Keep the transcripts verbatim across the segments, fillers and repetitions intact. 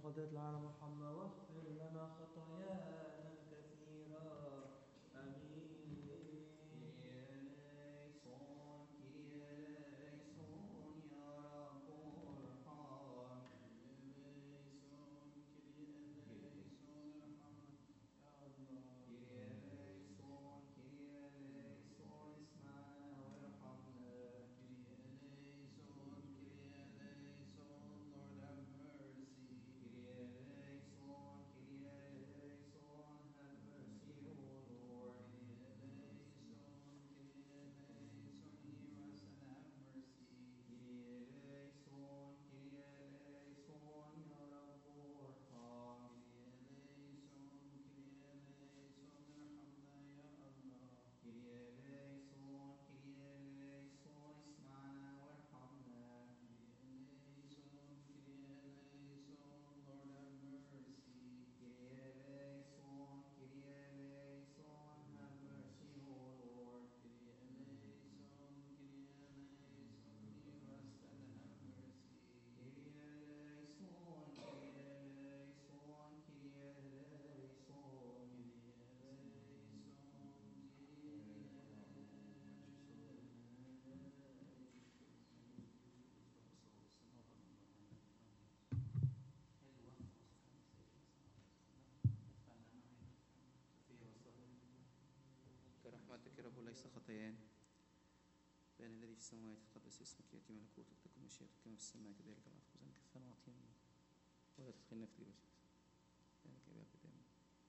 قضية العالم ارحمنا واغفر لنا خطايانا الكثيرة. آمين. كرحمتك يا رب وليس خطايانا. بأن الذي في السماوات يتقدس اسمك، يأتي ملكوتك، تكن مشيئتك كما في السماء كذلك على الأرض. خبزنا كفانا وأعطينا ولا تدخلنا في تجربة ذلك يا باب دائما.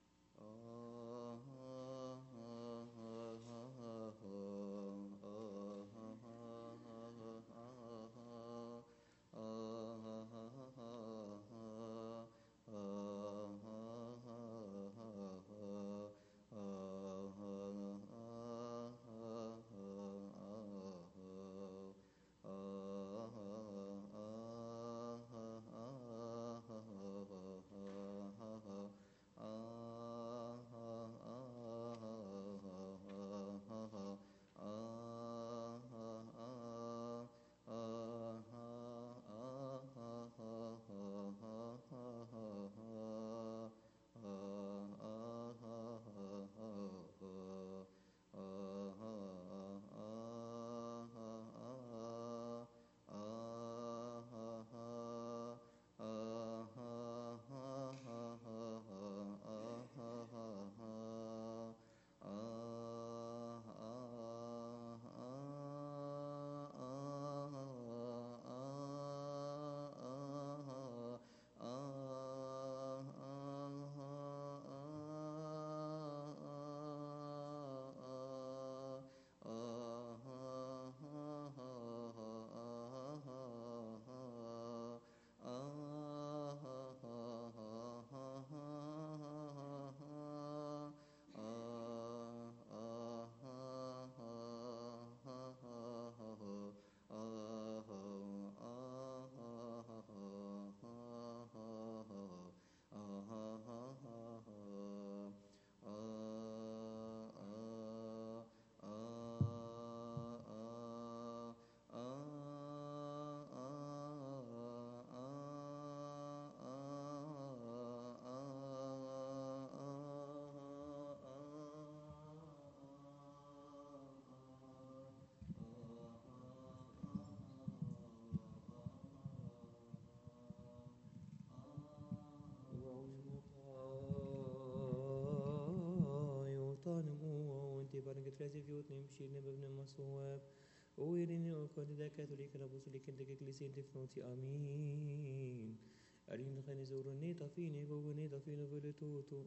Amin. Arin khani zorone tafine gogone tafine vele toto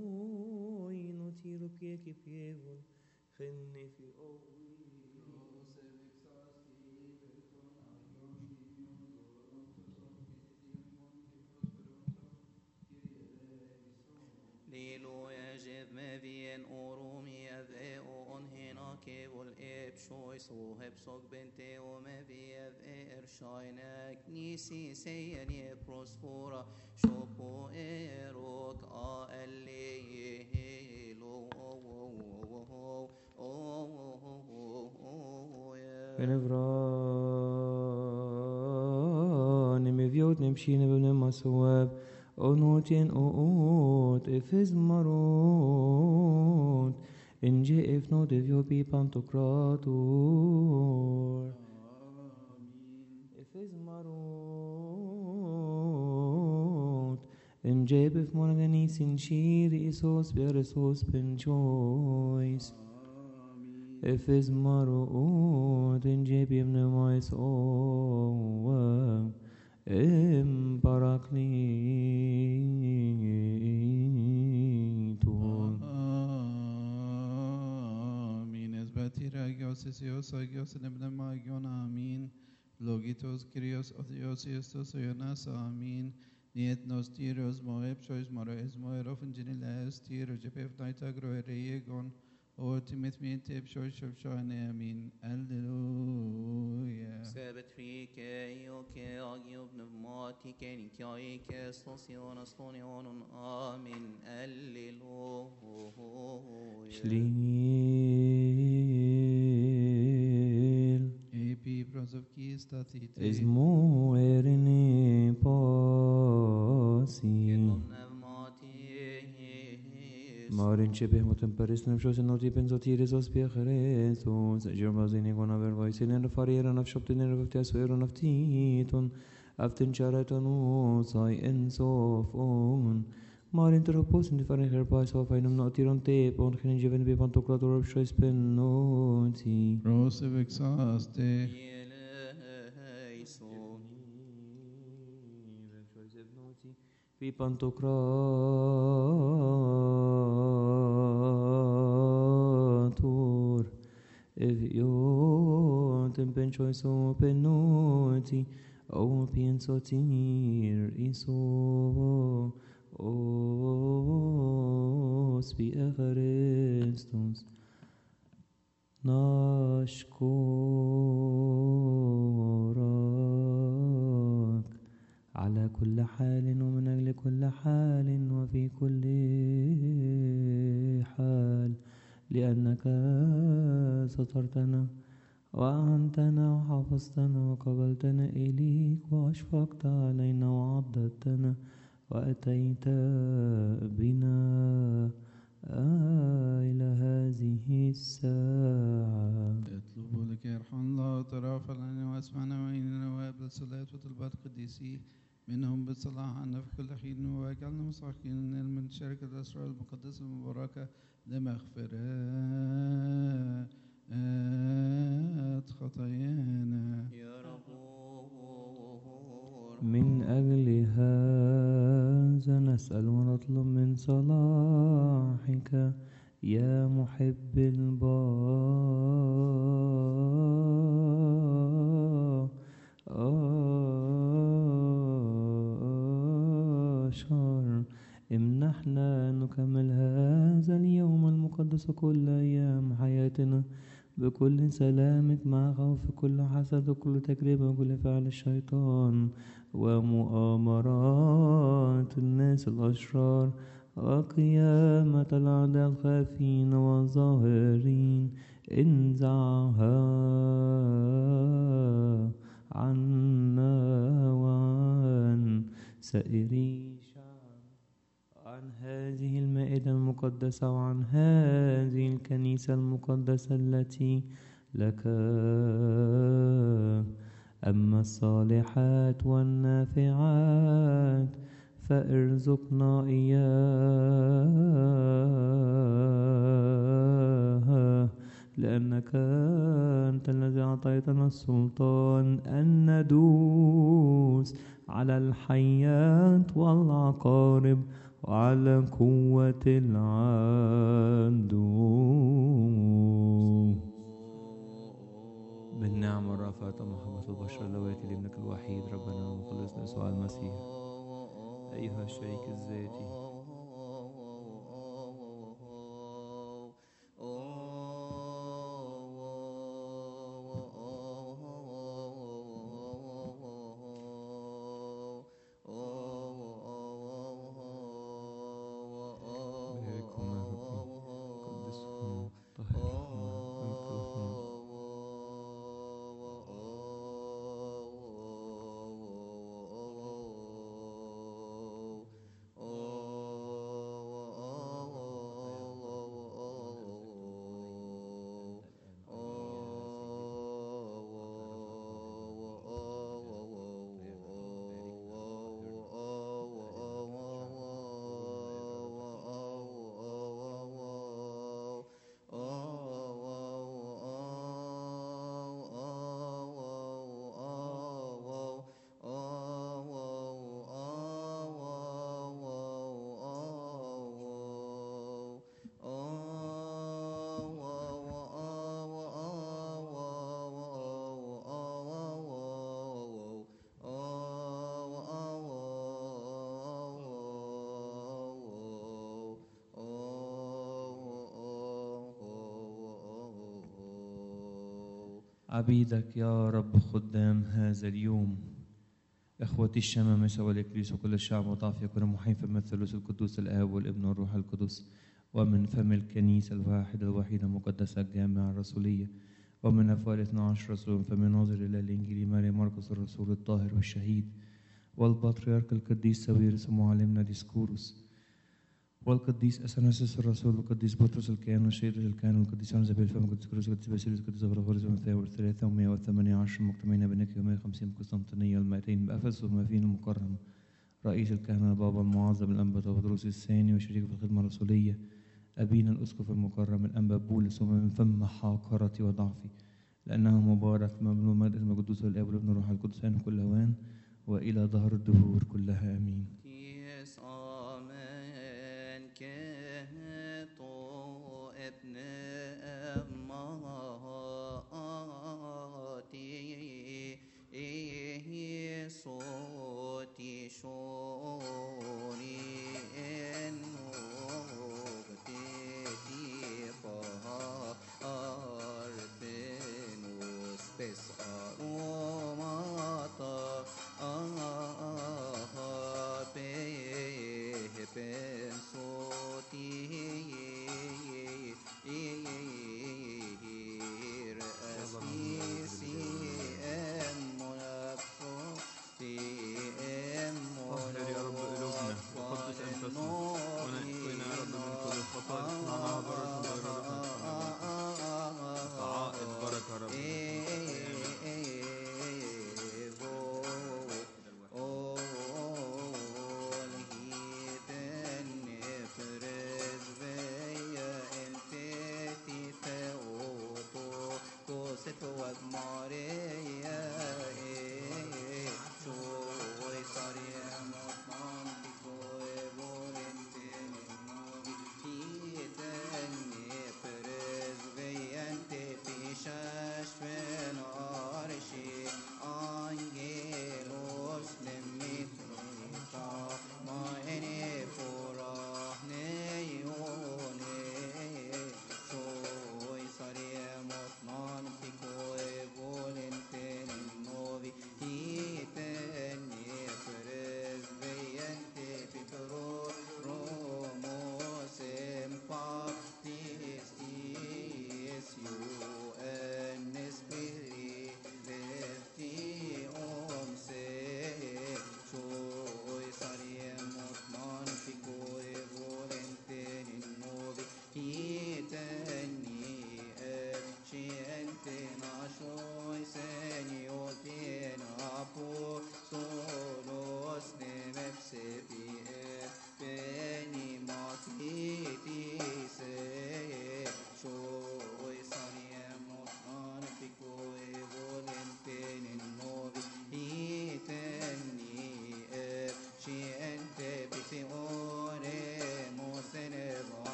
moi no tiro pie ki pievol khenne fi owi. Lilo jag med vien oromi ave on hena kevol ep shoy so hep sog bente o me vie er shainak nisi seyen ye prospora shopo erok a elle lo o o o o Benevran, nimiviot nimshine b'nem maswab. Onotien oot, efes marot, inje efnot eviopi pantokrator. Efes marot, inje bef morganis in shir isos beresos penchois. Efes marot, inje bimnemois oam. Em parakliton. Amin. Esbati ragios isios agios nebne magion. Amin. Logitos Kyrios Othiosios Ionas. Amin. Niet nos tiros moeb shois moraes moerof in geniles tiro jepef naitagro eregon. O timith me tip shois shofshane. Amin. Alleluia. ثابت فيك أيوك أجيب نبماتك نكايك استوسيون استونيون آمين الليلويا Shliel. Epi prosovki statite. Esmo erine pasi. Marin shebeh motem paris nefshos enoti penzotiris os piacheresos. Germazini gona vervoisin en fariera nafshoptin en revtias vero naftiton. Aftin chareton sai en sofon. Marin tropos in different herpais of einem notiron tape on gen jeven be pantokrator of shois penoti. Rose vexaste. في pantokrator eviotem penchoiso penoti o pienso tir iso os bi echarestos نشكرك على كل حال ومن أجل كل حال وفي كل حال لأنك سترتنا وأعنتنا وحفظتنا وقبلتنا إليك وأشفقت علينا وعضدتنا وأتيت بنا إلى هذه الساعة. اطلبوا لك يرحم الله وترافع لنا واسمعنا وإننا وابل الصلاة وطلبات قديسي منهم بالصلاح عنا في كل حين واجعلنا مستحقين من شركة الأسرار المقدسة المباركة لمغفرة خطايانا يا رب من أجل هذا نسأل ونطلب من صلاحك يا محب البشر امنحنا نكمل هذا اليوم المقدس كل أيام حياتنا بكل سلامة مع خوف كل حسد وكل تجربة وكل فعل الشيطان ومؤامرات الناس الأشرار وقيامة الأعداء الخافين والظاهرين انزعها عنا وعن سائر عن هذه المائدة المقدسة وعن هذه الكنيسة المقدسة التي لك. أما الصالحات والنافعات فارزقنا إياها لأنك أنت الذي أعطيتنا السلطان أن ندوس على الحيات والعقارب وعلى قوة العدو. بالنعم والرأفة ومحبة البشر اللواتي لابنك الوحيد ربنا ومخلصنا يسوع المسيح أيها الشريك الذاتي عبيدك يا رب خدام هذا اليوم، إخوتي الشمامسة والإكليس وكل الشعب وضعف يكون محين فم الثالوث القدوس الآب والابن والروح القدس، ومن فم الكنيسة الواحدة الوحيدة المقدسة الجامعة الرسولية، ومن أفواه الاثنى عشر رسول، فمن ناظر إلى الإنجيل ماري مرقس الرسول الطاهر والشهيد، والبطريرك القديس ساويرس ومعلمنا ديسكوروس، والقديس أثناسيوس الرسول، والقديس بطرس الكاهن والشهيد الكاهن، والقديس أنزابيل الفم، والقديس كيروس، والقديس باسيليوس، والقديس أفراغوريوس، ومثاوي الثلاثة ومائة وثمانية عشر مجتمعين بنكي ومائة وخمسين بقسطنطينية والمائتين بأفسس ومافين المكرم، رئيس الكهنة البابا المعظم الأنبا تودروس الثاني وشريك في الخدمة الرسولية، أبينا الأسقف المكرم الأنبا بولس، ومن فم حاقرتي وضعفي، لأنه مبارك مملوء مجد اسم القدوس والآب والابن والروح القدس عين كل هوان وإلى ظهر الدهور كلها آمين. Ties amen keto epne emmati soti shoni ennogteti partenus pes aromata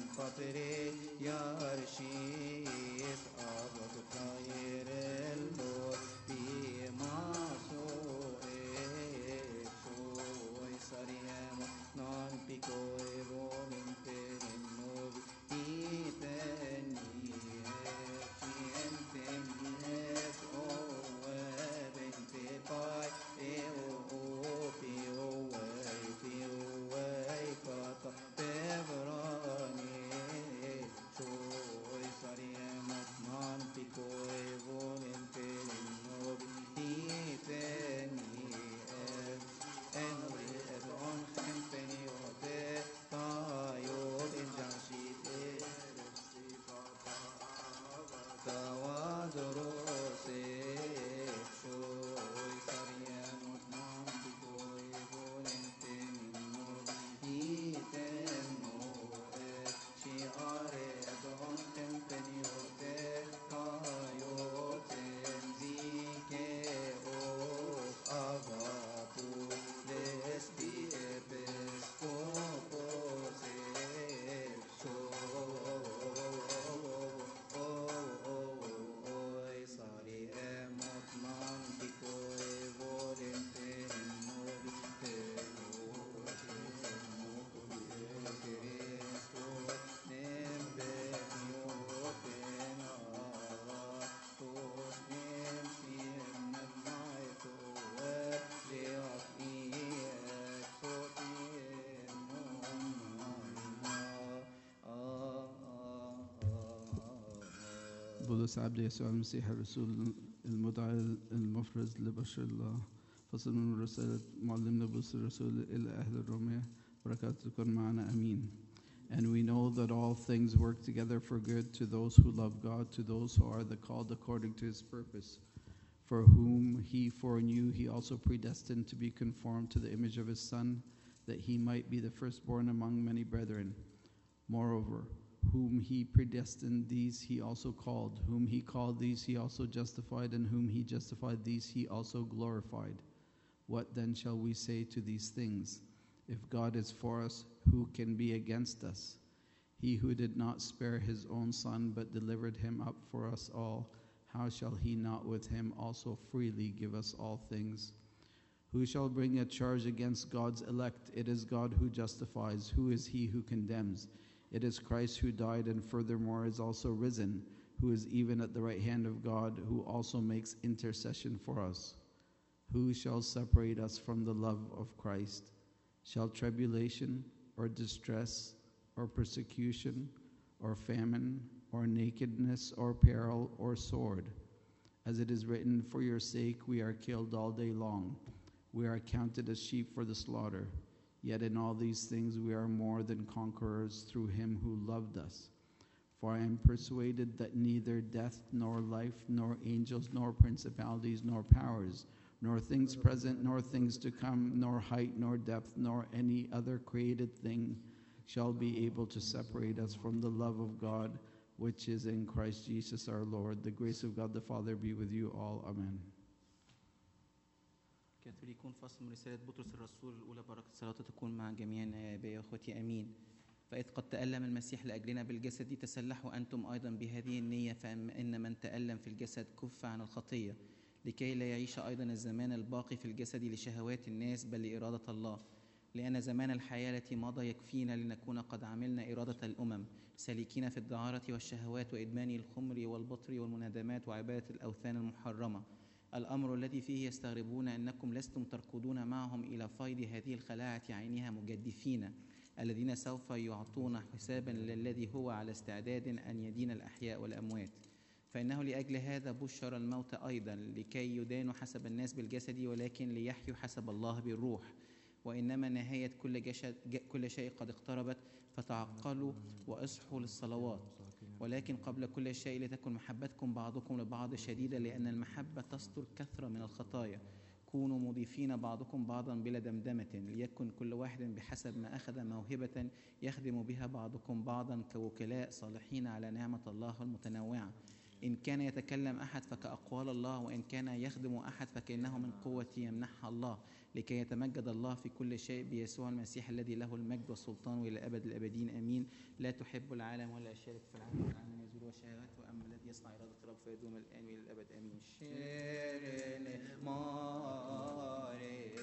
Yarshis abot khair el بولس عبد يسوع المسيح الرسول المدعى المفرز لبشر الله، فصل من رسالة معلمنا بولس الرسول إلى أهل الرومية، بركاته تكون معنا أمين. And we know that all things work together for good to those who love God, to those who are the called according to his purpose, for whom he foreknew he also predestined to be conformed to the image of his Son, that he might be the firstborn among many brethren. Moreover, whom he predestined, these he also called. Whom he called, these he also justified. And whom he justified, these he also glorified. What then shall we say to these things? If God is for us, who can be against us? He who did not spare his own Son, but delivered him up for us all, how shall he not with him also freely give us all things? Who shall bring a charge against God's elect? It is God who justifies. Who is he who condemns? It is Christ who died and furthermore is also risen, who is even at the right hand of God, who also makes intercession for us. Who shall separate us from the love of Christ? Shall tribulation or distress or persecution or famine or nakedness or peril or sword? As it is written, for your sake we are killed all day long. We are counted as sheep for the slaughter. Yet in all these things we are more than conquerors through him who loved us. For I am persuaded that neither death nor life, nor angels, nor principalities, nor powers, nor things present, nor things to come, nor height, nor depth, nor any other created thing shall be able to separate us from the love of God, which is in Christ Jesus our Lord. The grace of God the Father be with you all. Amen. كاثوليكون فصل من رسالة بطرس الرسول الأولى، بركة صلاته تكون مع جميعنا يا أخوتي أمين. فإذ قد تألم المسيح لأجلنا بالجسد تسلحوا أنتم أيضا بهذه النية، فإن من تألم في الجسد كف عن الخطية، لكي لا يعيش أيضا الزمان الباقي في الجسد لشهوات الناس بل لإرادة الله. لأن زمان الحياة التي مضى يكفينا لنكون قد عملنا إرادة الأمم، سالكين في الدعارة والشهوات وإدمان الخمر والبطر والمنادمات وعبادة الأوثان المحرمة، الأمر الذي فيه يستغربون أنكم لستم تركضون معهم إلى فيض هذه الخلاعة عينها مجدفين، الذين سوف يعطون حسابا للذي هو على استعداد أن يدين الأحياء والأموات. فإنه لأجل هذا بشر الموت أيضا، لكي يدانوا حسب الناس بالجسد ولكن ليحيوا حسب الله بالروح. وإنما نهاية كل, جشد كل شيء قد اقتربت، فتعقلوا وأصحوا للصلوات. ولكن قبل كل شيء لتكن محبتكم بعضكم لبعض شديدة، لأن المحبة تستر كثرة من الخطايا. كونوا مضيفين بعضكم بعضا بلا دمدمة، ليكن كل واحد بحسب ما أخذ موهبة يخدم بها بعضكم بعضا كوكلاء صالحين على نعمة الله المتنوعة. إن كان يتكلم أحد فكأقوال الله، وإن كان يخدم أحد فكأنه من قوة يمنحها الله، لكي يتمجد الله في كل شيء بيسوع المسيح الذي له المجد والسلطان إلى أبد الأبدين آمين. لا تحب العالم ولا يشارك في العالم، والعالم يزول وشهواته، أما الذي يصنع إرادة الرب فيدوم الآن إلى الأبد آمين. شيرين ماريا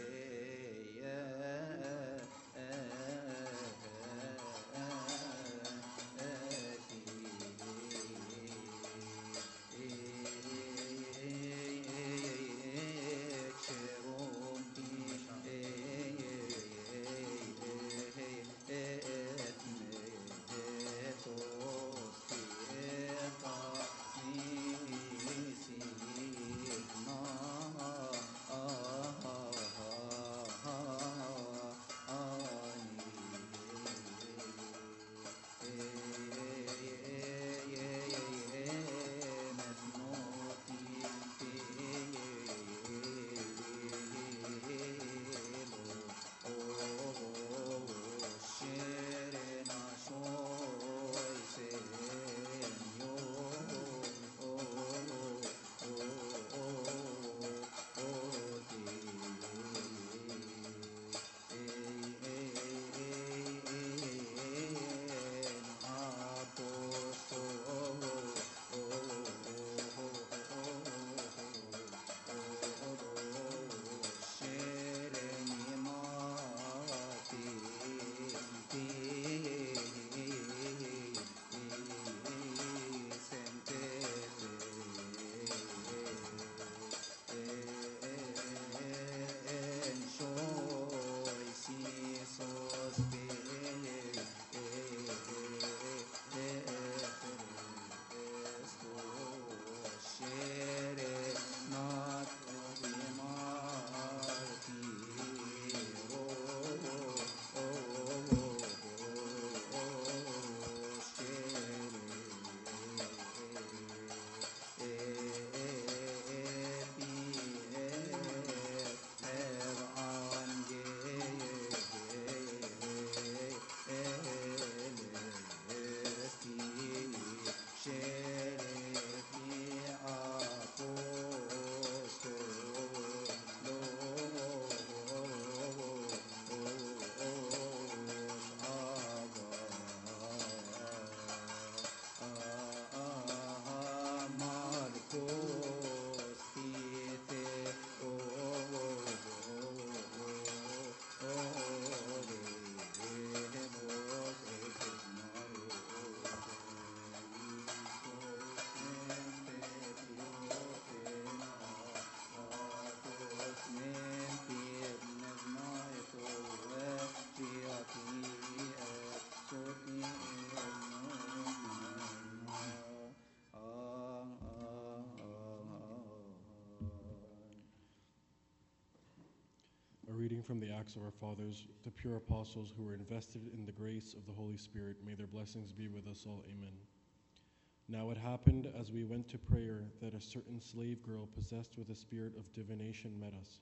from the acts of our fathers, the pure apostles who were invested in the grace of the Holy Spirit. May their blessings be with us all. Amen. Now it happened as we went to prayer that a certain slave girl possessed with a spirit of divination met us,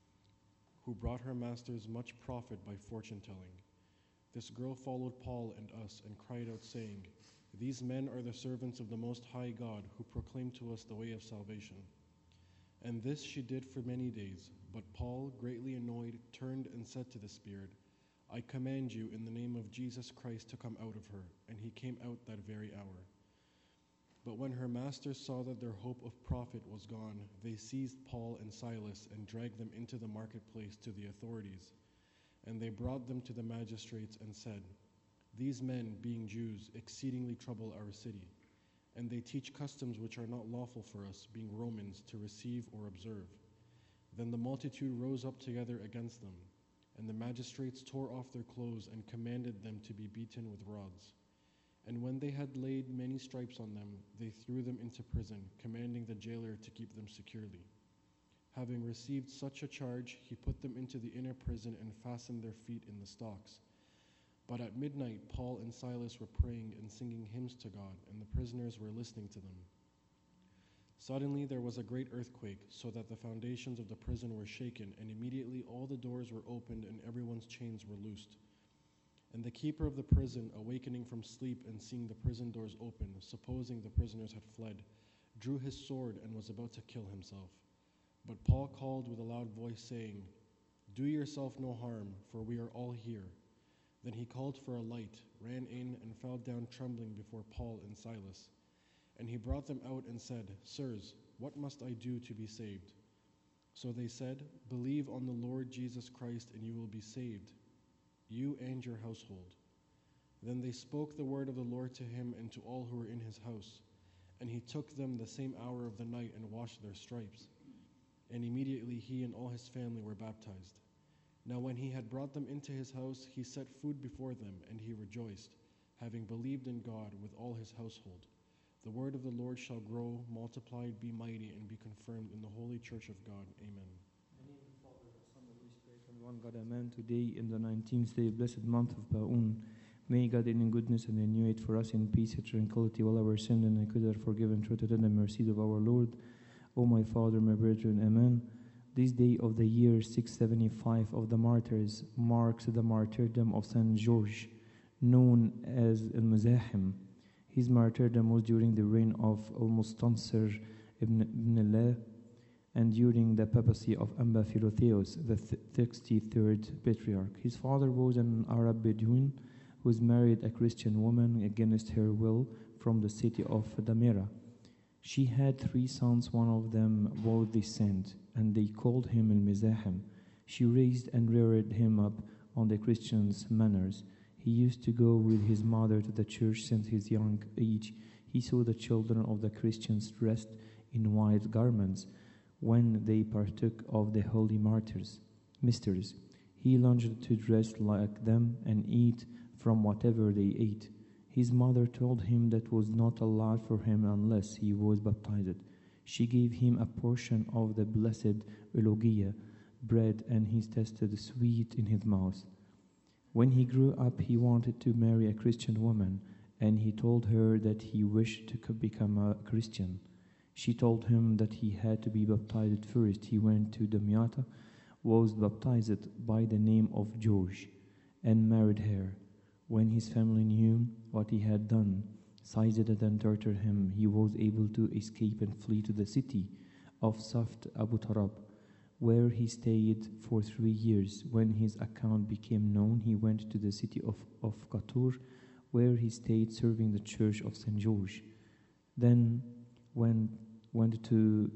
who brought her masters much profit by fortune-telling. This girl followed Paul and us and cried out, saying, "These men are the servants of the Most High God, who proclaim to us the way of salvation." And this she did for many days. But Paul, greatly annoyed, turned and said to the spirit, "I command you in the name of Jesus Christ to come out of her." And he came out that very hour. But when her masters saw that their hope of profit was gone, they seized Paul and Silas and dragged them into the marketplace to the authorities. And they brought them to the magistrates and said, "These men, being Jews, exceedingly trouble our city, and they teach customs which are not lawful for us, being Romans, to receive or observe." Then the multitude rose up together against them, and the magistrates tore off their clothes and commanded them to be beaten with rods. And when they had laid many stripes on them, they threw them into prison, commanding the jailer to keep them securely. Having received such a charge, he put them into the inner prison and fastened their feet in the stocks. But at midnight, Paul and Silas were praying and singing hymns to God, and the prisoners were listening to them. Suddenly there was a great earthquake, so that the foundations of the prison were shaken, and immediately all the doors were opened and everyone's chains were loosed. And the keeper of the prison, awakening from sleep and seeing the prison doors open, supposing the prisoners had fled, drew his sword and was about to kill himself. But Paul called with a loud voice, saying, "Do yourself no harm, for we are all here." Then he called for a light, ran in, and fell down trembling before Paul and Silas. And he brought them out and said, "Sirs, what must I do to be saved?" So they said, "Believe on the Lord Jesus Christ, and you will be saved, you and your household." Then they spoke the word of the Lord to him and to all who were in his house. And he took them the same hour of the night and washed their stripes. And immediately he and all his family were baptized. Now when he had brought them into his house, he set food before them, and he rejoiced, having believed in God with all his household. The word of the Lord shall grow, multiply, be mighty, and be confirmed in the holy church of God. Amen. In the name of the Father, the Son, and the Holy Spirit, and one God, Amen. Today, in the nineteenth day, blessed month of Ba'un, may God in goodness and renew it for us in peace and tranquility, all our sin and iniquity are forgiven, through the mercies of our Lord. O my Father, my brethren, Amen. This day of the year six seventy-five of the martyrs marks the martyrdom of Saint George, known as Al-Muzahim. His martyrdom was during the reign of Al-Mustansir ibn, ibn Allah and during the papacy of Amba Philotheos, the sixty-third patriarch. His father was an Arab Bedouin who married a Christian woman against her will from the city of Damira. She had three sons, one of them was the saint, and they called him Al-Mizahim. She raised and reared him up on the Christian's manners. He used to go with his mother to the church since his young age. He saw the children of the Christians dressed in white garments when they partook of the holy martyrs, mysteries. He longed to dress like them and eat from whatever they ate. His mother told him that was not allowed for him unless he was baptized. She gave him a portion of the blessed elogia bread, and he tasted sweet in his mouth. When he grew up, he wanted to marry a Christian woman, and he told her that he wished to become a Christian. She told him that he had to be baptized first. He went to Damiata, was baptized by the name of George, and married her. When his family knew what he had done, seized and tortured him, he was able to escape and flee to the city of Saft Abu Tarab, where he stayed for three years. When his account became known, he went to the city of, of Qatur, where he stayed serving the church of Saint George. Then went, went to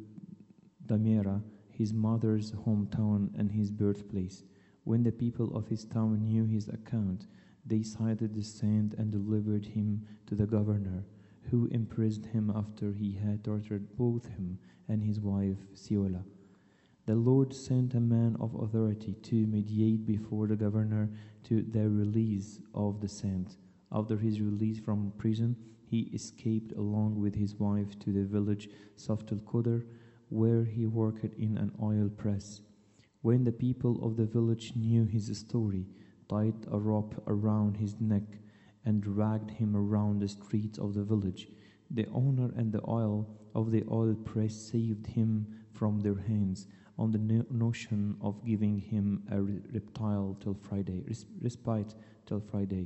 Damira, his mother's hometown and his birthplace. When the people of his town knew his account, they seized the saint and delivered him to the governor, who imprisoned him after he had tortured both him and his wife Siola. The Lord sent a man of authority to mediate before the governor to the release of the saint. After his release from prison, he escaped along with his wife to the village Saft al-Qudr, where he worked in an oil press. When the people of the village knew his story, tied a rope around his neck and dragged him around the streets of the village. The owner and the oil of the oil press saved him from their hands, on the no- notion of giving him a re- reptile till Friday, res- respite till Friday.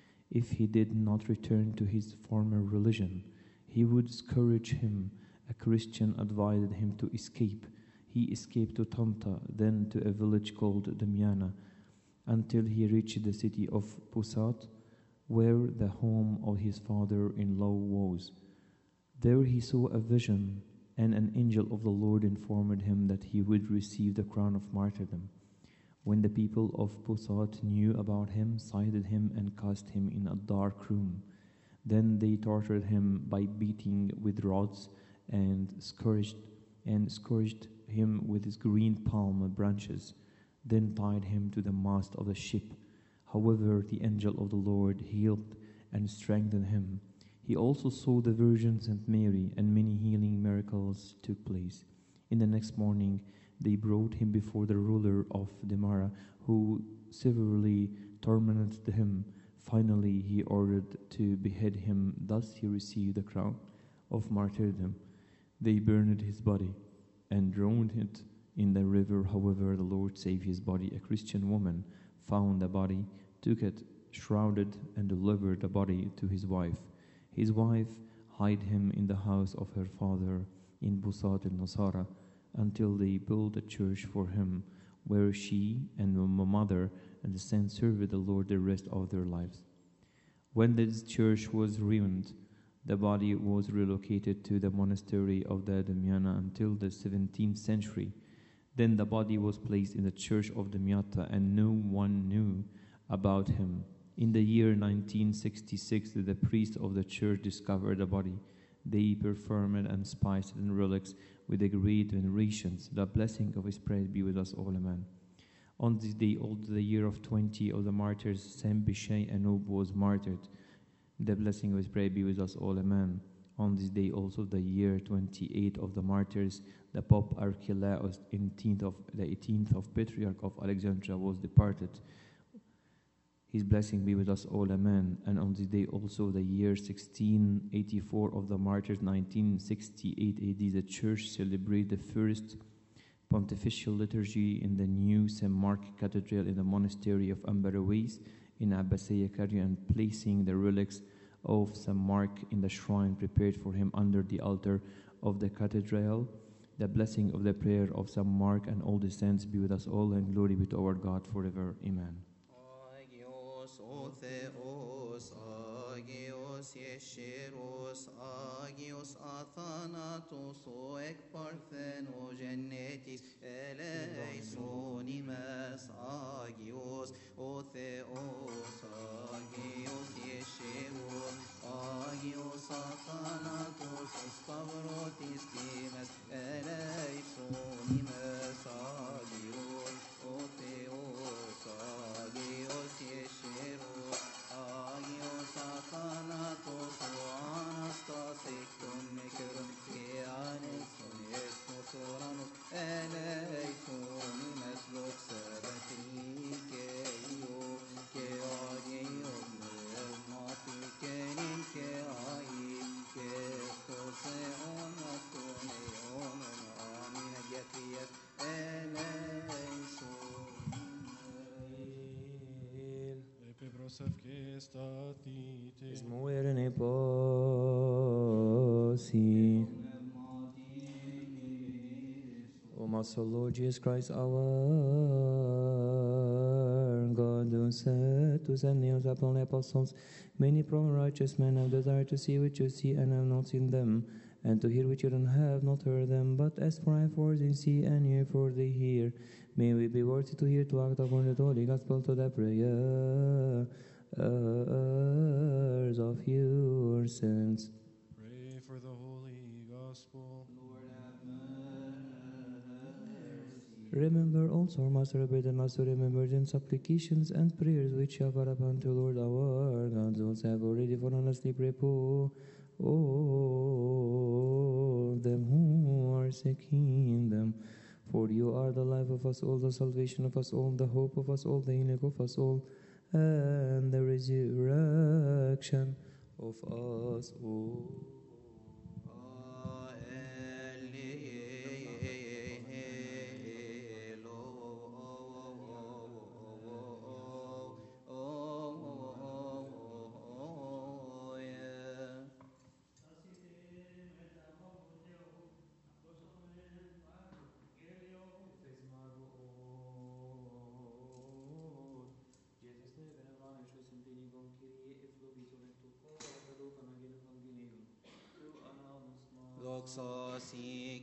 If he did not return to his former religion, he would scourge him. A Christian advised him to escape. He escaped to Tanta, then to a village called Damiana, until he reached the city of Pusat, where the home of his father-in-law was. There he saw a vision, and an angel of the Lord informed him that he would receive the crown of martyrdom. When the people of Pusat knew about him, seized him and cast him in a dark room. Then they tortured him by beating with rods and scourged and scourged him with his green palm branches, then tied him to the mast of the ship. However, the angel of the Lord healed and strengthened him. He also saw the Virgin Saint Mary, and many healing miracles took place. In the next morning, they brought him before the ruler of Demara, who severely tormented him. Finally, he ordered to behead him. Thus he received the crown of martyrdom. They burned his body and drowned it in the river. However, the Lord saved his body. A Christian woman found the body, took it, shrouded, and delivered the body to his wife. His wife hid him in the house of her father in Busat al-Nasara until they built a church for him, where she and my mother and the saints served the Lord the rest of their lives. When this church was ruined, the body was relocated to the monastery of the Damiana until the seventeenth century. Then the body was placed in the church of Damiata, and no one knew about him. In the year nineteen sixty-six, the priest of the church discovered the body. They performed and spiced and relics with a great veneration. The blessing of his praise be with us all, amen. On this day, also the year of twenty of the martyrs, Saint Bichet Anoub was martyred. The blessing of his prayer be with us all, amen. On this day, also the year twenty-eight of the martyrs, the Pope Archelaus, eighteenth of the eighteenth of Patriarch of Alexandria, was departed. His blessing be with us all, amen. And on this day, also the year sixteen eighty-four of the martyrs, nineteen sixty-eight A D, the Church celebrated the first pontifical liturgy in the new Saint Mark Cathedral in the monastery of Ambarawais in Abbasiyya Karya, and placing the relics of Saint Mark in the shrine prepared for him under the altar of the cathedral. The blessing of the prayer of Saint Mark and all the saints be with us all, and glory be to our God forever. Amen. Agios Otheos, Agios Yesheros, Agios Athanatos, Oek Partheno Genetis, Eleisonimes, Agios Otheos, Agios Yesheros, Agios Athanatos, Stavrotis Times, Eleisonimes, Agios Otheos, Agios Yesheros, Agios Athanatos, Anastasicum Nicerum, Kianis, Unesmus Oranos, Eleisonimes, Luxeratrikeio, Keagio, Pneumaticenin, Keai, Kestos Eonas, Tuneon, Amina Getias, Is moer in a posse. O my soul, Lord Jesus Christ, our God, who said to send nails upon the apostles, many prominent righteous men have desired to see which you see and have not seen them, and to hear which you don't have not heard them. But as for I, for they see, and hear, for they hear. May we be worthy to hear, to act upon the holy gospel, to the prayers of your saints. Pray for the holy gospel. Remember also our Master, and us to remember the supplications and prayers which have brought upon to Lord our God, those have already for honestly pray for all them who are seeking them. For you are the life of us all, the salvation of us all, the hope of us all, the healing of us all, and the resurrection of us all. Doxa si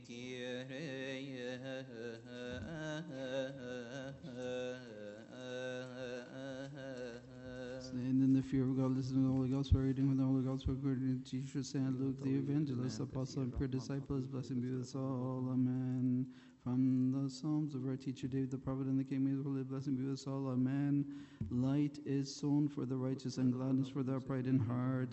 Stand in the fear of God, listen to the Holy Gospel, reading from the Holy Gospel according to Jesus, Saint Luke, the evangelist, apostle, and pure disciples, blessing be with us all. Amen. From the Psalms of our teacher David, the prophet, and the King, may his holy blessing be with us all. Amen. Light is sown for the righteous, and gladness for the upright in heart.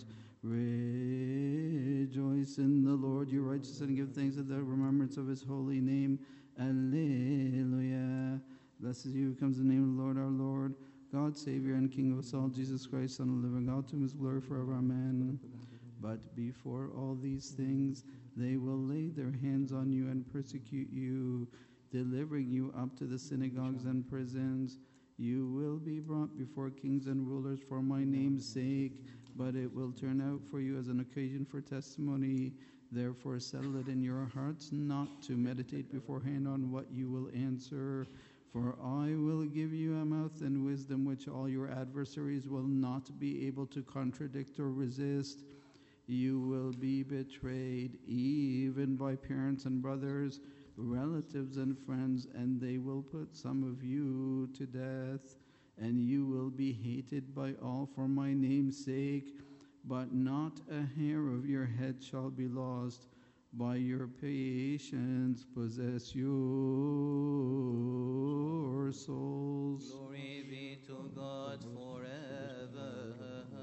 Rejoice in the Lord, you righteous, and give thanks at the remembrance of his holy name. Alleluia. Blessed is he who comes in the name of the Lord our Lord, God, Savior and King of us all, Jesus Christ, Son of the living God, to whom is glory forever. Amen. But before all these things, they will lay their hands on you and persecute you, delivering you up to the synagogues and prisons. You will be brought before kings and rulers for my name's sake, but it will turn out for you as an occasion for testimony. Therefore, settle it in your hearts not to meditate beforehand on what you will answer. For I will give you a mouth and wisdom which all your adversaries will not be able to contradict or resist. You will be betrayed even by parents and brothers, relatives and friends, and they will put some of you to death. And you will be hated by all for my name's sake, but not a hair of your head shall be lost. By your patience possess your souls. Glory be to God forever.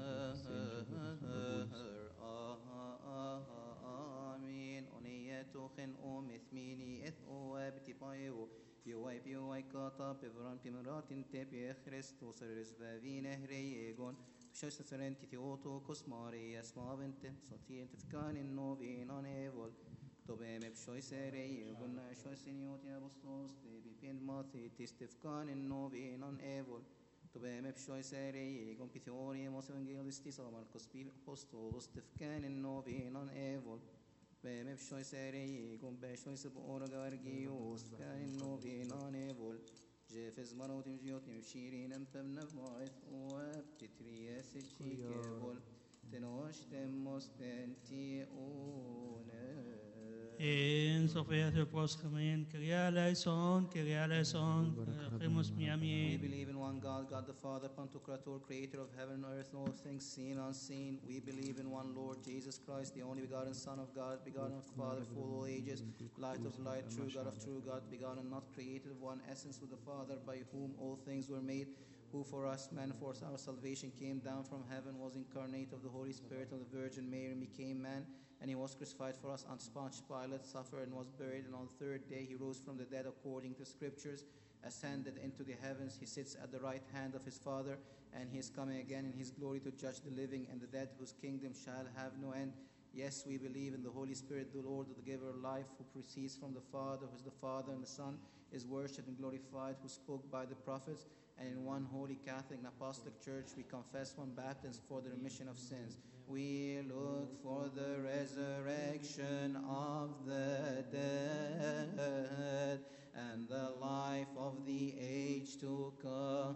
Amen. Oniyetochen o mithmini eth o abtipayo. Piwai piwai kata pivran pimratin tepi Christus resvavine hreyegon. Tushas serenti theoto kosmari asmavente sotient fkanin novin on evil. Tobe me pshoi serei gunna shoi senioti apostles tebi pind mathi tistifkanin novin on evil. Tobe me pshoi serei gun pithiori mos evangelistis amarcos pi apostlos tifkanin novin on evil. Be me pshoi serei gun be shoi sebora gargios fkanin novin on evil. Jefes marotim giotim shirin and pemnav moith uab titrias chikevol tenosh temos tenti une. En Sofia Proscamen, Kyria eleison, Kyria eleison, Remus We miami. believe in one God, God the Father, Pantocrator, creator of heaven and earth, and all things seen and unseen. We believe in one Lord Jesus Christ, the only begotten Son of God, begotten of the Father, full of all ages, light of light, true God of true God, begotten, not created, of one essence with the Father, by whom all things were made, who for us, men, for our salvation, came down from heaven, was incarnate of the Holy Spirit of the Virgin Mary, and became man, and he was crucified for us on Pontius Pilate, suffered and was buried, and on the third day he rose from the dead according to Scriptures, ascended into the heavens, he sits at the right hand of his Father, and he is coming again in his glory to judge the living and the dead, whose kingdom shall have no end. Yes, we believe in the Holy Spirit, the Lord, the giver of life, who proceeds from the Father, who is the Father and the Son, is worshipped and glorified, who spoke by the prophets, and in one holy Catholic and Apostolic Church we confess one baptism for the remission of sins. We look for the resurrection of the dead and the life of the age to come.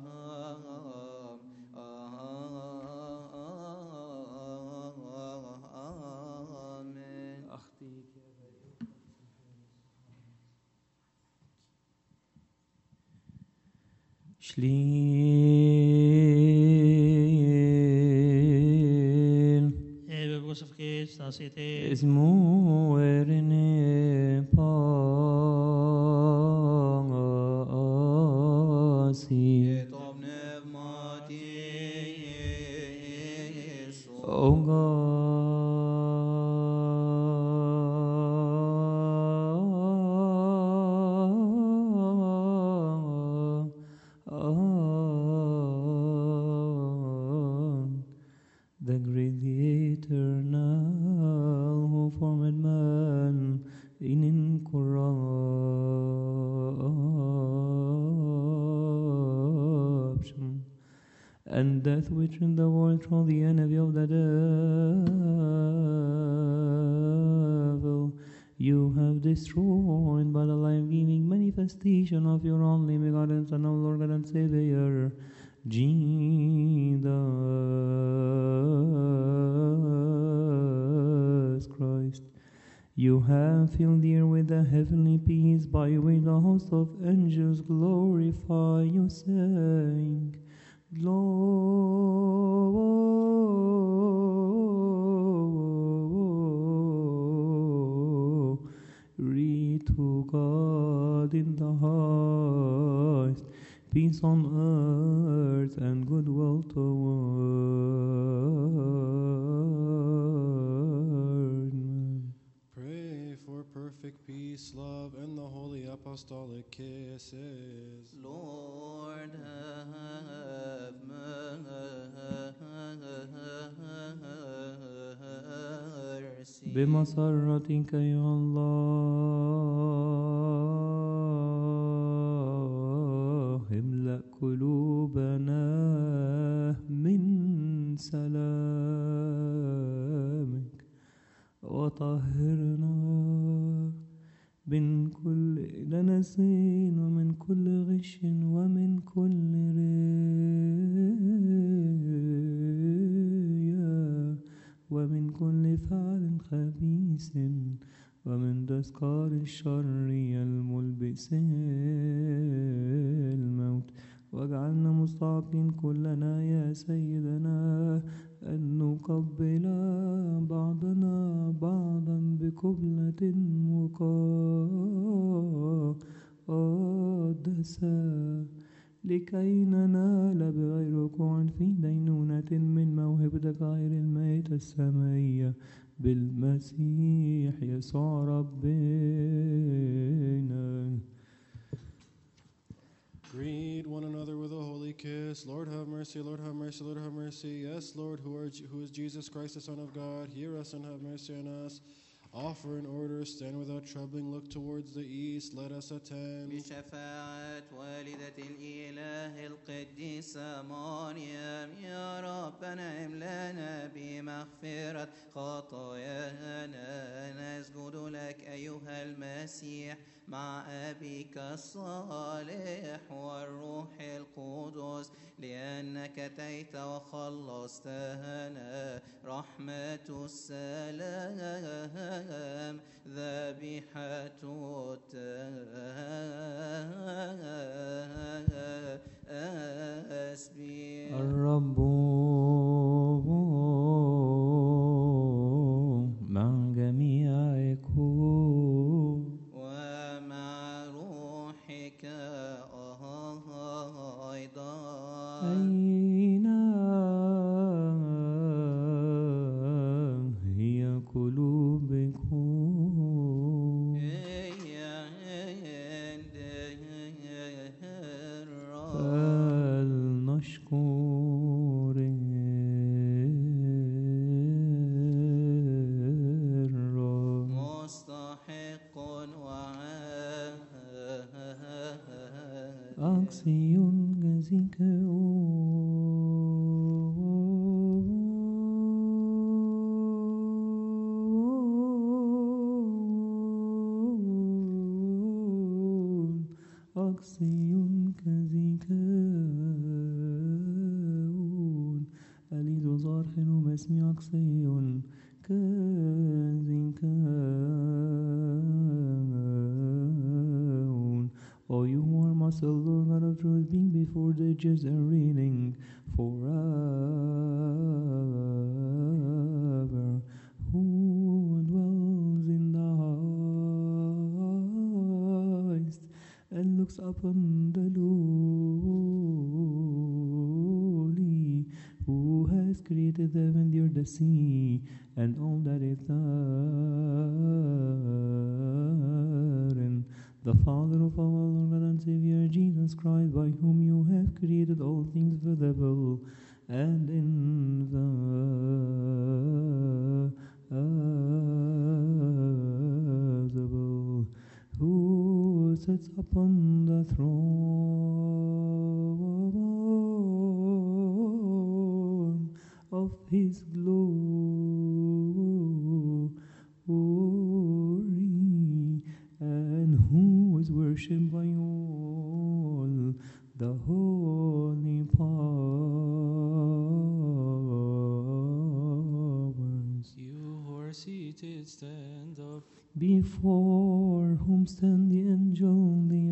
Amen. Shlim Ebe Joseph Christ, Asite. Ismu erine pasi Et omne matis O God and death which in the world through the envy of the devil you have destroyed by the life-giving manifestation of your only begotten Son, our Lord God and Savior, Jesus Christ. You have filled the air with the heavenly peace, by which the host of angels glorify you, saying, Glory to God in the highest, peace on earth and goodwill toward men. Pray for perfect peace, love, and the holy apostolic kisses. Lord, have mercy. بمسرتك يا الله املأ قلوبنا من سلامك وطهرنا من كل دنس ومن كل غش ومن كل رياء ومن كل فعل خبيث ومن تذكار الشر الملبس الموت، واجعلنا مستحقين كلنا يا سيدنا أن نقبل بعضنا بعضا بقبلة مقدسة لكي ننال بغير وقوع في دينونة من موهبتك غير الميتة السمائية بالمسيح يسوع ربنا. Greet one another with a holy kiss. Lord have mercy, Lord have mercy, Lord have mercy. Yes, Lord, who, are, who is Jesus Christ, the Son of God, hear us and have mercy on us. Offer in order, stand without troubling, look towards the east, let us attend. بشفاعة والدة الإله القديسة مريم يا ربنا املأنا بمغفرة خطايانا. نسجد لك أيها المسيح مع أبيك الصالح والروح القدس، لأنك أتيت وخلصتنا. رحمة السلام ذبيحة التسبيح. الرب مع جميعكم ومع روحك أيضا. أين هي قلوبكم؟ هي عند الرب. فلنشكر الرب. مستحق وعادل. أقصي جزيك أقصي كزيكاون أليد صارخ ومسمي أقصي كزيكاون. O you who are master, Lord God of truth, being before the ages and reigning forever, who dwells in the highest and looks upon the lowly, who has created the heaven, the earth, the sea, and all that is therein, the Father of our Lord and Savior Jesus Christ, by whom you have created all things visible and invisible, who sits upon the throne of his glory, and who is worshipped by all the holy powers. You who are seated, stand up. Before whom stand the angel, the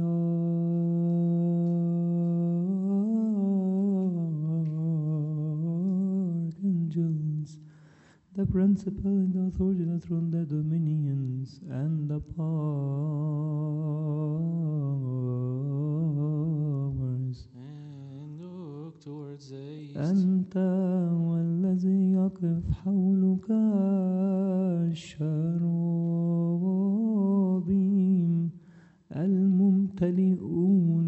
archangels, the principal and the authority, the throne, the dominions, and the powers. And look towards the east. أنت والذي يقف حولك الشرابيم الممتلئون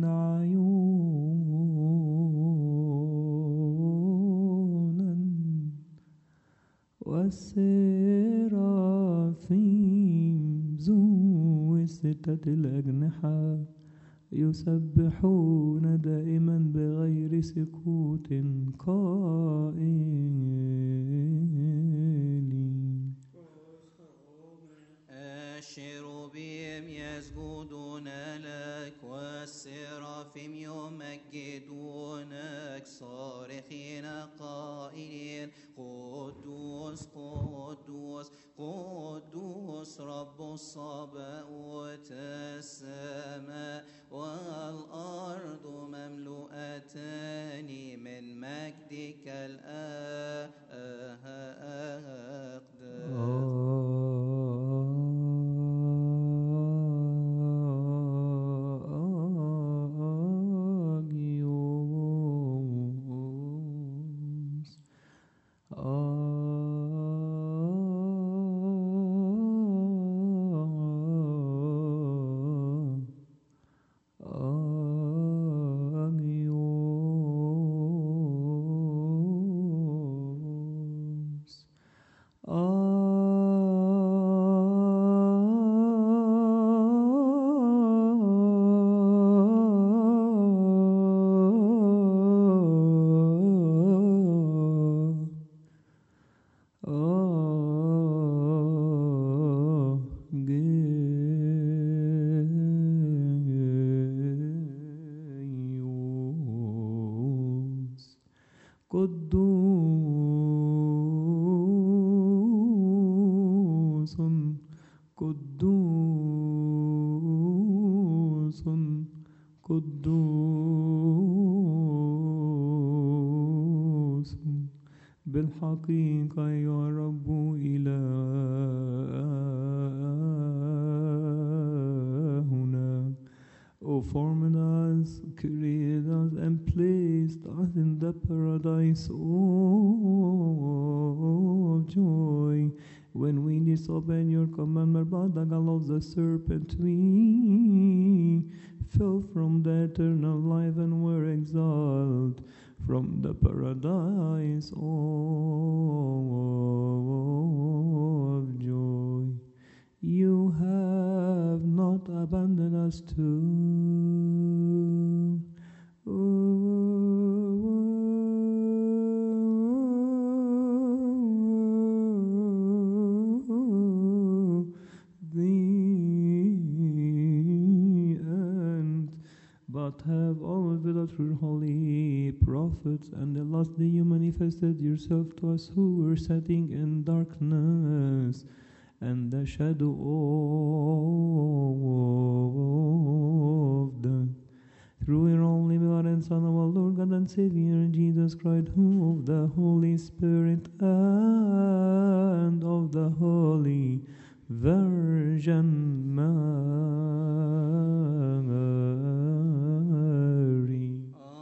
عيونا، والسرافيم ذو الستة الأجنحة يسبحون دائما بغير سكوت قائلين. الشيروبيم يسجدون لك والسرافيم يمجدونك صارخين قائلين قدوس قدوس قدوس رب الصباوت، السماء والأرض مملوءتان من مجدك الأقدس. قدوس قدوس قدوس بالحقيقة يا رب إلهنا. O formed us, created us, and placed us in the paradise of joy. When we disobeyed your commandment by the gall of the serpent, we fell from the eternal life and were exiled from the paradise of joy. You have not abandoned us to the end, but have always with us through holy prophets, and the last day you manifested yourself to us who were sitting in darkness and the shadow of death. Through your only begotten Son, our Lord God and Savior, Jesus Christ, who of the Holy Spirit and of the Holy Virgin Mary,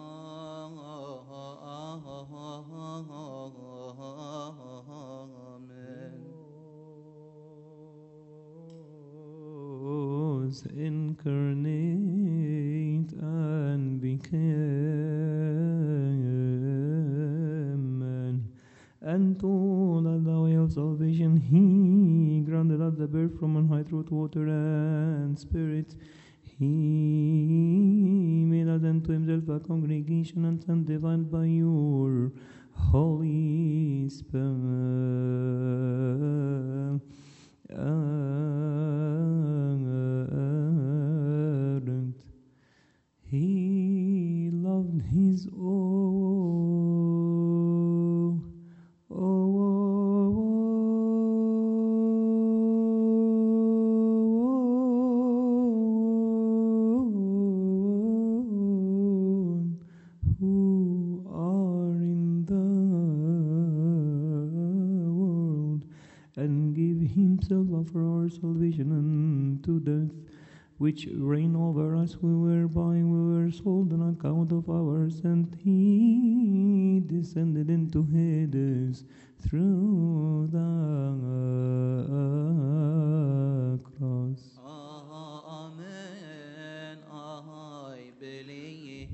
was incarnate and became man, and told us the way of salvation. He granted us the birth from on high through water and spirit. He made us unto himself a congregation and sanctified by your Holy Spirit. He loved his own, own who are in the world, and give himself up for our salvation unto death, which reign over us, we were buying, we were sold on account of our sin. He descended into Hades through the cross. Amen. I believe.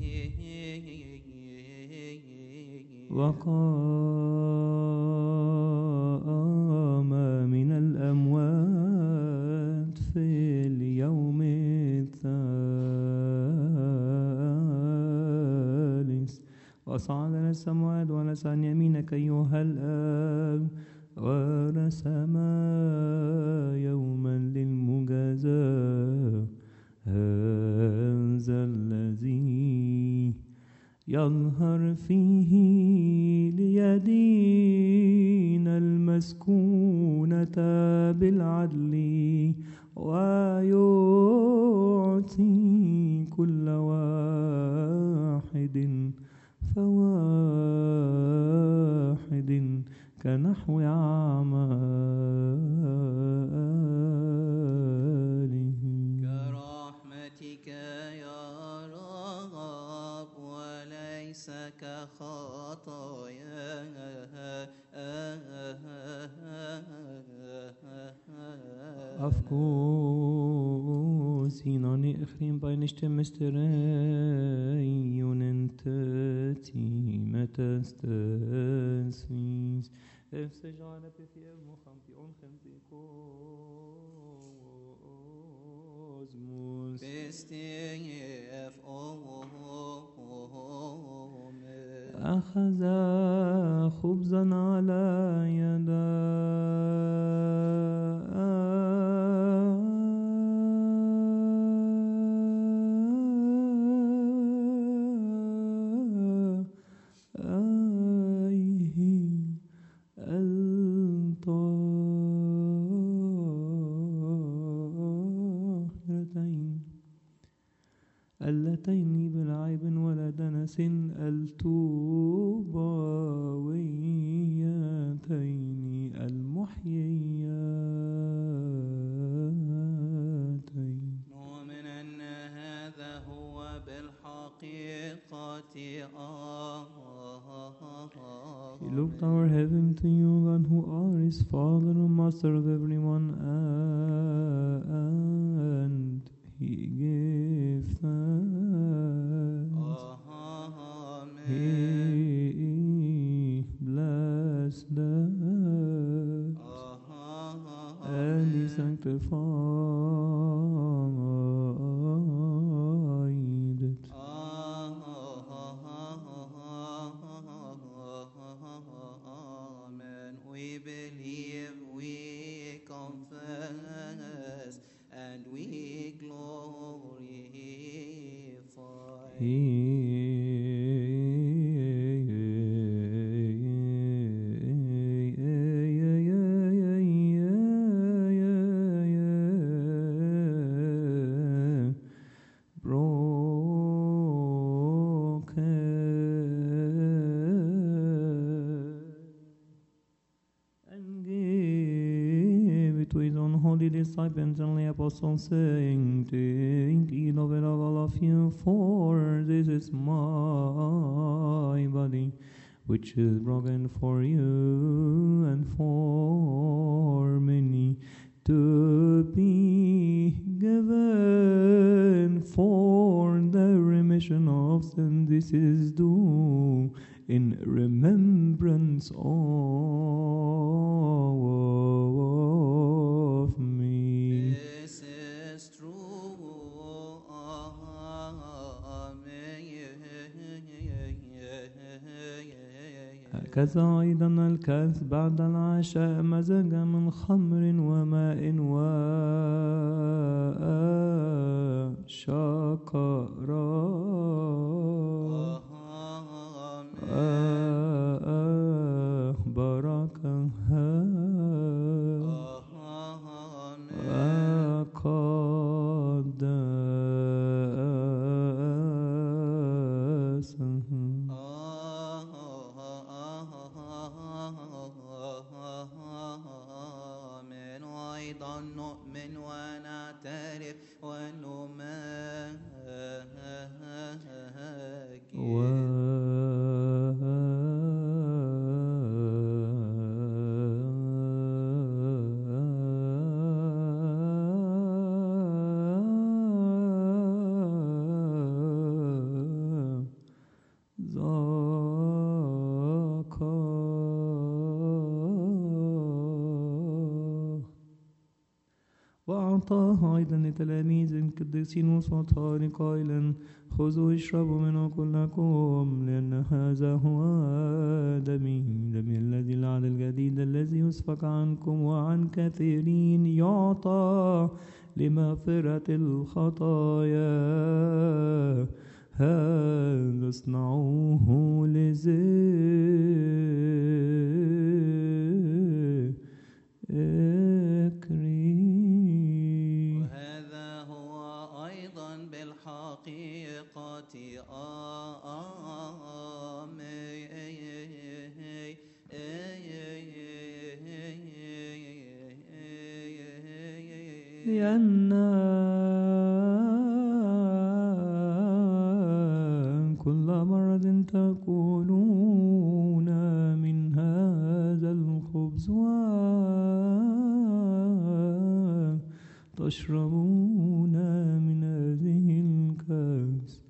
وقام من الأموات في اليوم الثالث، وصعد إلى السماوات ولس عن يمينك أيها الآب، ورسم يوما للمجازاة. هذا الذي يظهر فيه ليدين المسكونة بالعدل، ويعطي كل واحد فواحد كنحو أعماله. كرحمتك يا رب وليس كخطاياها. Afkosinani ichrim bei nicht mysterei unentati metastasvis efsejana pefie mochamti onchem cosmos Bistef Omer. أخذ خبزا على يديه الطاهرتين اللتين بلا عيب ولا دنس التوبويتين المحييتين. نؤمن أن هذا هو بالحقيقة He looked our heaven to you, God, who are his Father and Master of everyone, and he gave thanks. He blessed us, and he sanctified it. Amen. We believe, we confess, and we glorify. And gave it to his own holy disciples and the apostles, saying, Take heed of it, all of you, for this is my body, which is broken for you and for many, to be given for the remission of sin. This is due in remembrance of me. This is true. كذا أيضا الكاس بعد العشاء مزج من خمر وماء وشكرا بركها آمين. وأيضا نؤمن ونعترف ونمجد وأعطاها أيضا لتلاميذ القديسين وسطان قائلا خذوا اشربوا منه كلكم لأن هذا هو دمي دمي الذي العهد الجديد الذي يسفك عنكم وعن كثيرين يعطى لمغفرة الخطايا هذا اصنعوه لذكري. وهذا هو أيضا بالحقيقة لأن كل مرة تأكلون من هذا الخبز وتشربون من هذه الكأس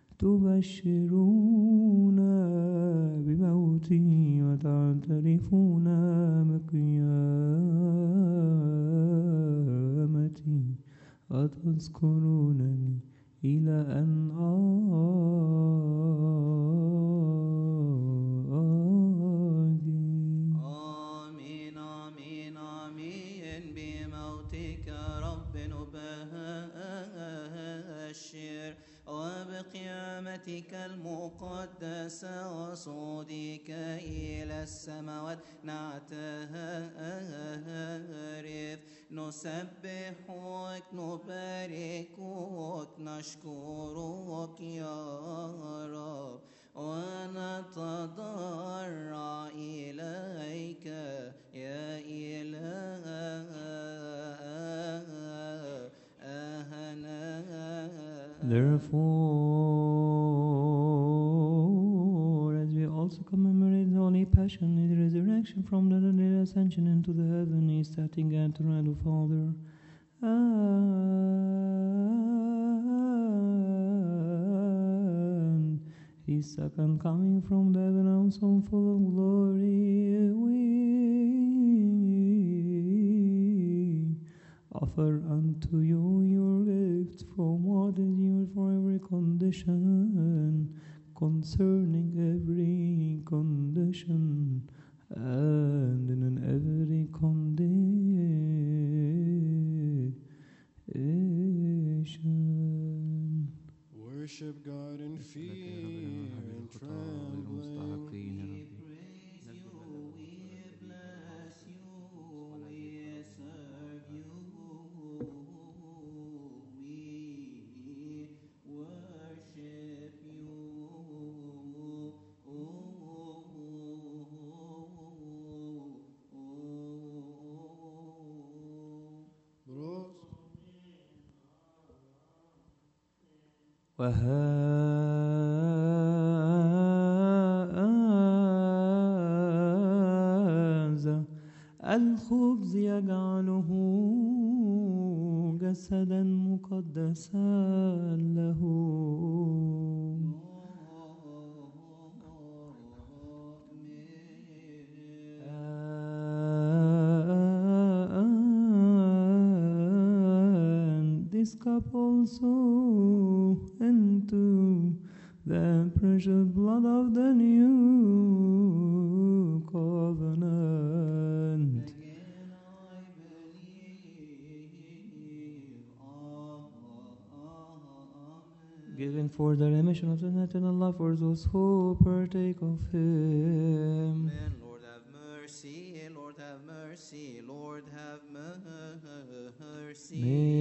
تبشرون بموته وتعترفون بقيامتي وتذكرونني إلى أن آتي. آمين آمين آمين. بموتك رب نبشر وبقيامتك المقدسة وصعودك إلى السماوات نعترف نسبحك نباركك نشكرك يا رب ونتضرع إليك يا إلهنا. Therefore, as we also commemorate the Holy Passion, His resurrection from the dead, His ascension into the heaven, His setting at the right of Father, and His second coming from the heaven, also full of glory, we offer unto you your gifts from what is yours for every condition, concerning every condition, and in every condition. Worship God in fear and trembling. We praise you, we bless you, we serve you, we worship you. Bros. وهذا الخبز يجعله جسدا مقدسا له and this cup also into the precious blood of the new covenant. Again I believe. Amen. Given for the remission of sin and Allah for those who partake of him. Amen. Lord have mercy. Lord have mercy. Lord have mercy.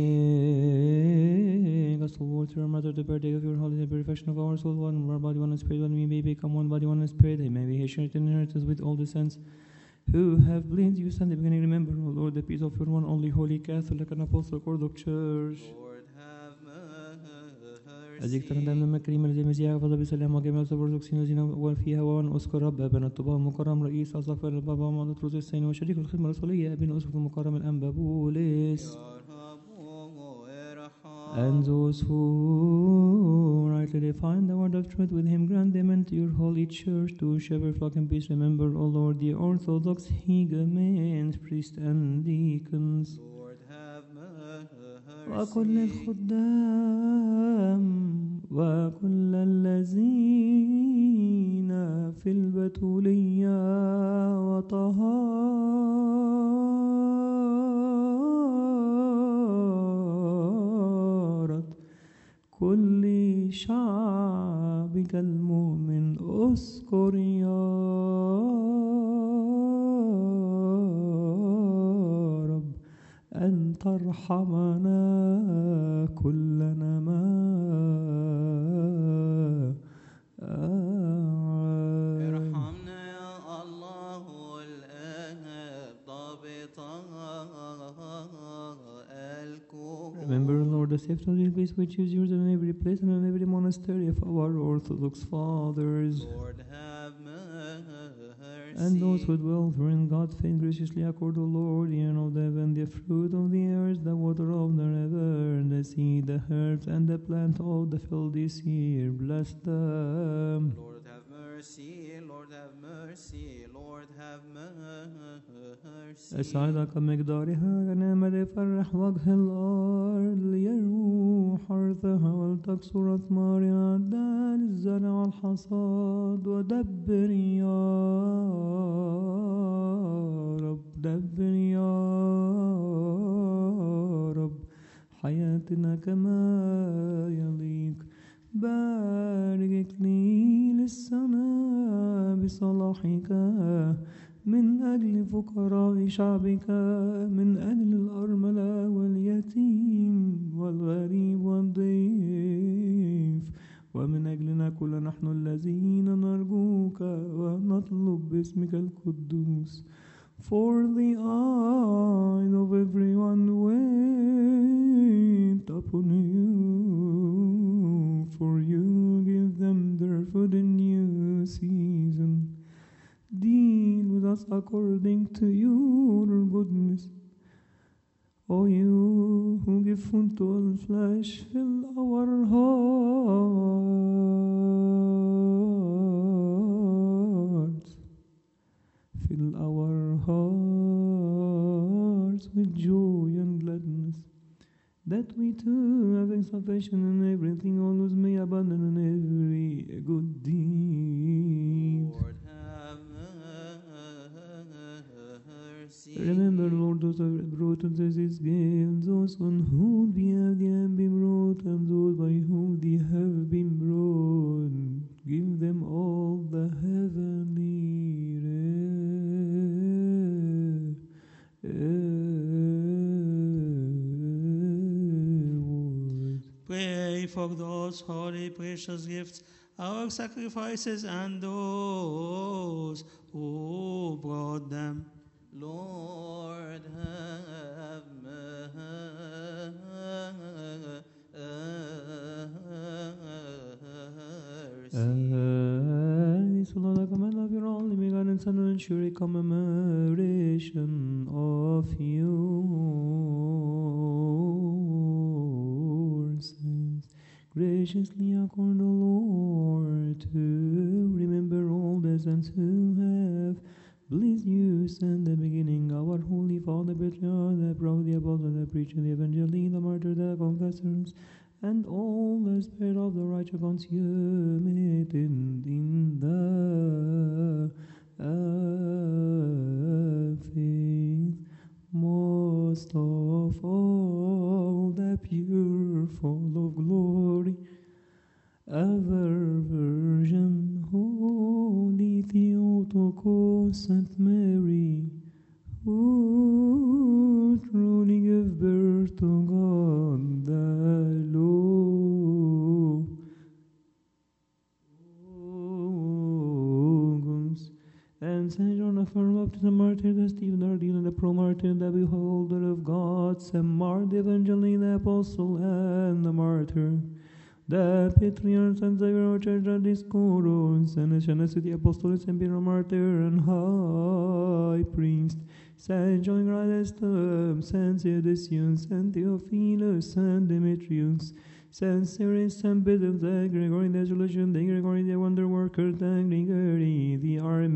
Make us all to your mother to partake of your holy and perfection of our soul, one our body, one spirit, when we may become one body, one spirit, and may we share in inheritance with all the saints who have believed you and the beginning. Remember, O Lord, the peace of your one only holy Catholic and Apostolic Orthodox Church. Lord have mercy. أزيك تندم لما كريم الذي مسيح فضل بسلام وجميع الأرثوذكسيين الذين وفيها وأن أذكر رب أبنا الطباء المكرم رئيس أصدقاء البابا محمد رؤوس السين وشريك الخدمة الرسولية أبينا أسقف المكرم الأنبا بولس. And those who rightly define the word of truth with him, grant them into your holy church to shepherd flock in peace. Remember, O Lord, the Orthodox hegumens, priests and deacons. Lord have وكل mercy. الخدام وكل الذين في البتولية وطهارة كل شعبك المؤمن اذكر يا رب أن ترحمنا كلنا ما ارحمنا يا الله الآب ضابطا الكون. Remember, Lord, the safety of this place which is yours in every place and in every monastery of our Orthodox fathers. Lord have mercy. And those who dwell wherein God faith graciously accord, O Lord, the air of the heaven, the fruit of the earth, the water of the river, the sea, the herbs, and the plant of the field this year. Bless them. Lord have mercy. Lord have mercy. Lord have mercy. أسعد كمقدارها غنم ليفرح وجه الأرض ليروح حرثها ولتكسر أثمارها عدا للزرع والحصاد ودبر يا رب دبر يا رب حياتنا كما يليق بارك لي للسنة بصلاحك من أجل فقراء شعبك من أجل الأرملة واليتيم والغريب والضيف ومن أجلنا كل نحن الذين نرجوك ونطلب باسمك القدوس. For the eye of everyone wait upon you, for you give them their food in new season. Deal with us according to your goodness. O you who give food to all flesh, fill our hearts. Fill our hearts with joy and gladness, that we too, having sufficient in everything, always may abundant in every good deed. Lord have mercy. Remember, Lord, those who have brought us this gift, those on whom we have been brought, and those by whom they have been brought. Give them all the heavenly reward. Pray for those holy, precious gifts, our sacrifices, and those who brought them. Lord have mercy. And this will not command of your only begotten Son and ensure a commemoration of your sins. Graciously accord, O Lord, to remember all the saints who have pleased you since the beginning, our Holy Father, Patriarch, the Prophet, the Apostle, the Preacher, the Evangelist, the Martyr, the Confessors, and all the spirit of the righteous consummated in the uh, ever Virgin, Holy Theotokos, Saint Mary, who truly gave birth to God the Logos, and Saint John affirmed up to the martyr, the Stephen, the Ardeen, the pro-martyr, the beholder of God, Saint Mark, the Evangelist, the Apostle, and the martyr, the patriarchs and the church and discourse, and the Shanas of the Apostles, and Peter, martyr, and high priest, Saint John Chrysostom, Saint Theodosius, Saint Theophilus, Saint Demetrius, Saint Cyrus, Saint Bishop, the Gregory the Solution, the Gregory the Wonder Worker, the Gregory the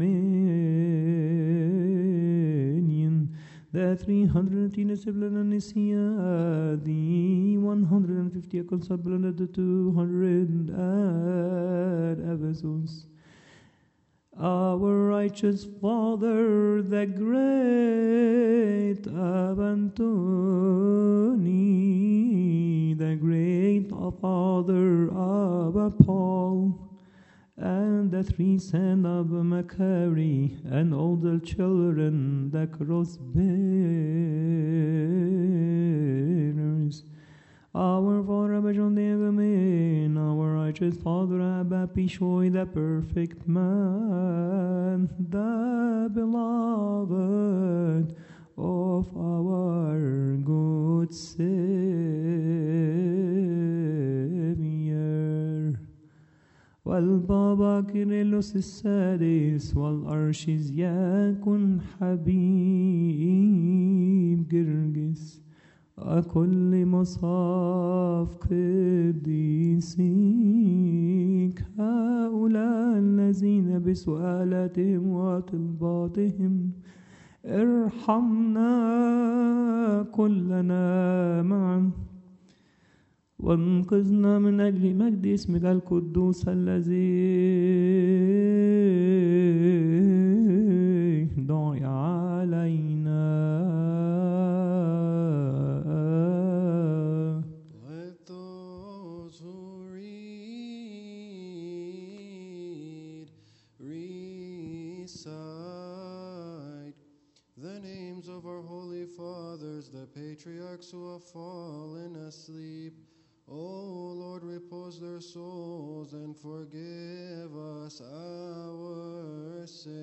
Armenian, the three hundred eighteen discipline of Nicaea, the one hundred fifty constable, and the two hundred at Ephesus. Our righteous Father, the great Abantoni, the great Father of Paul, and the three sons of Macari, and all the children, the cross bearers. Our Father Abba John the Agamen, our righteous Father Abba Pishoi, the perfect man, the beloved of our good Savior. والبابا كيرلس السادس والأرشيز يكن حبيب جرجس كل مصاف قديسيك هؤلاء الذين بسؤالاتهم وطلباتهم ارحمنا كلنا معا وانقذنا من أجل مجد اسمك القدوس الذي دعي علينا. Let those who read recite the names of our holy fathers, the patriarchs who have fallen asleep. O Lord, repose their souls and forgive us our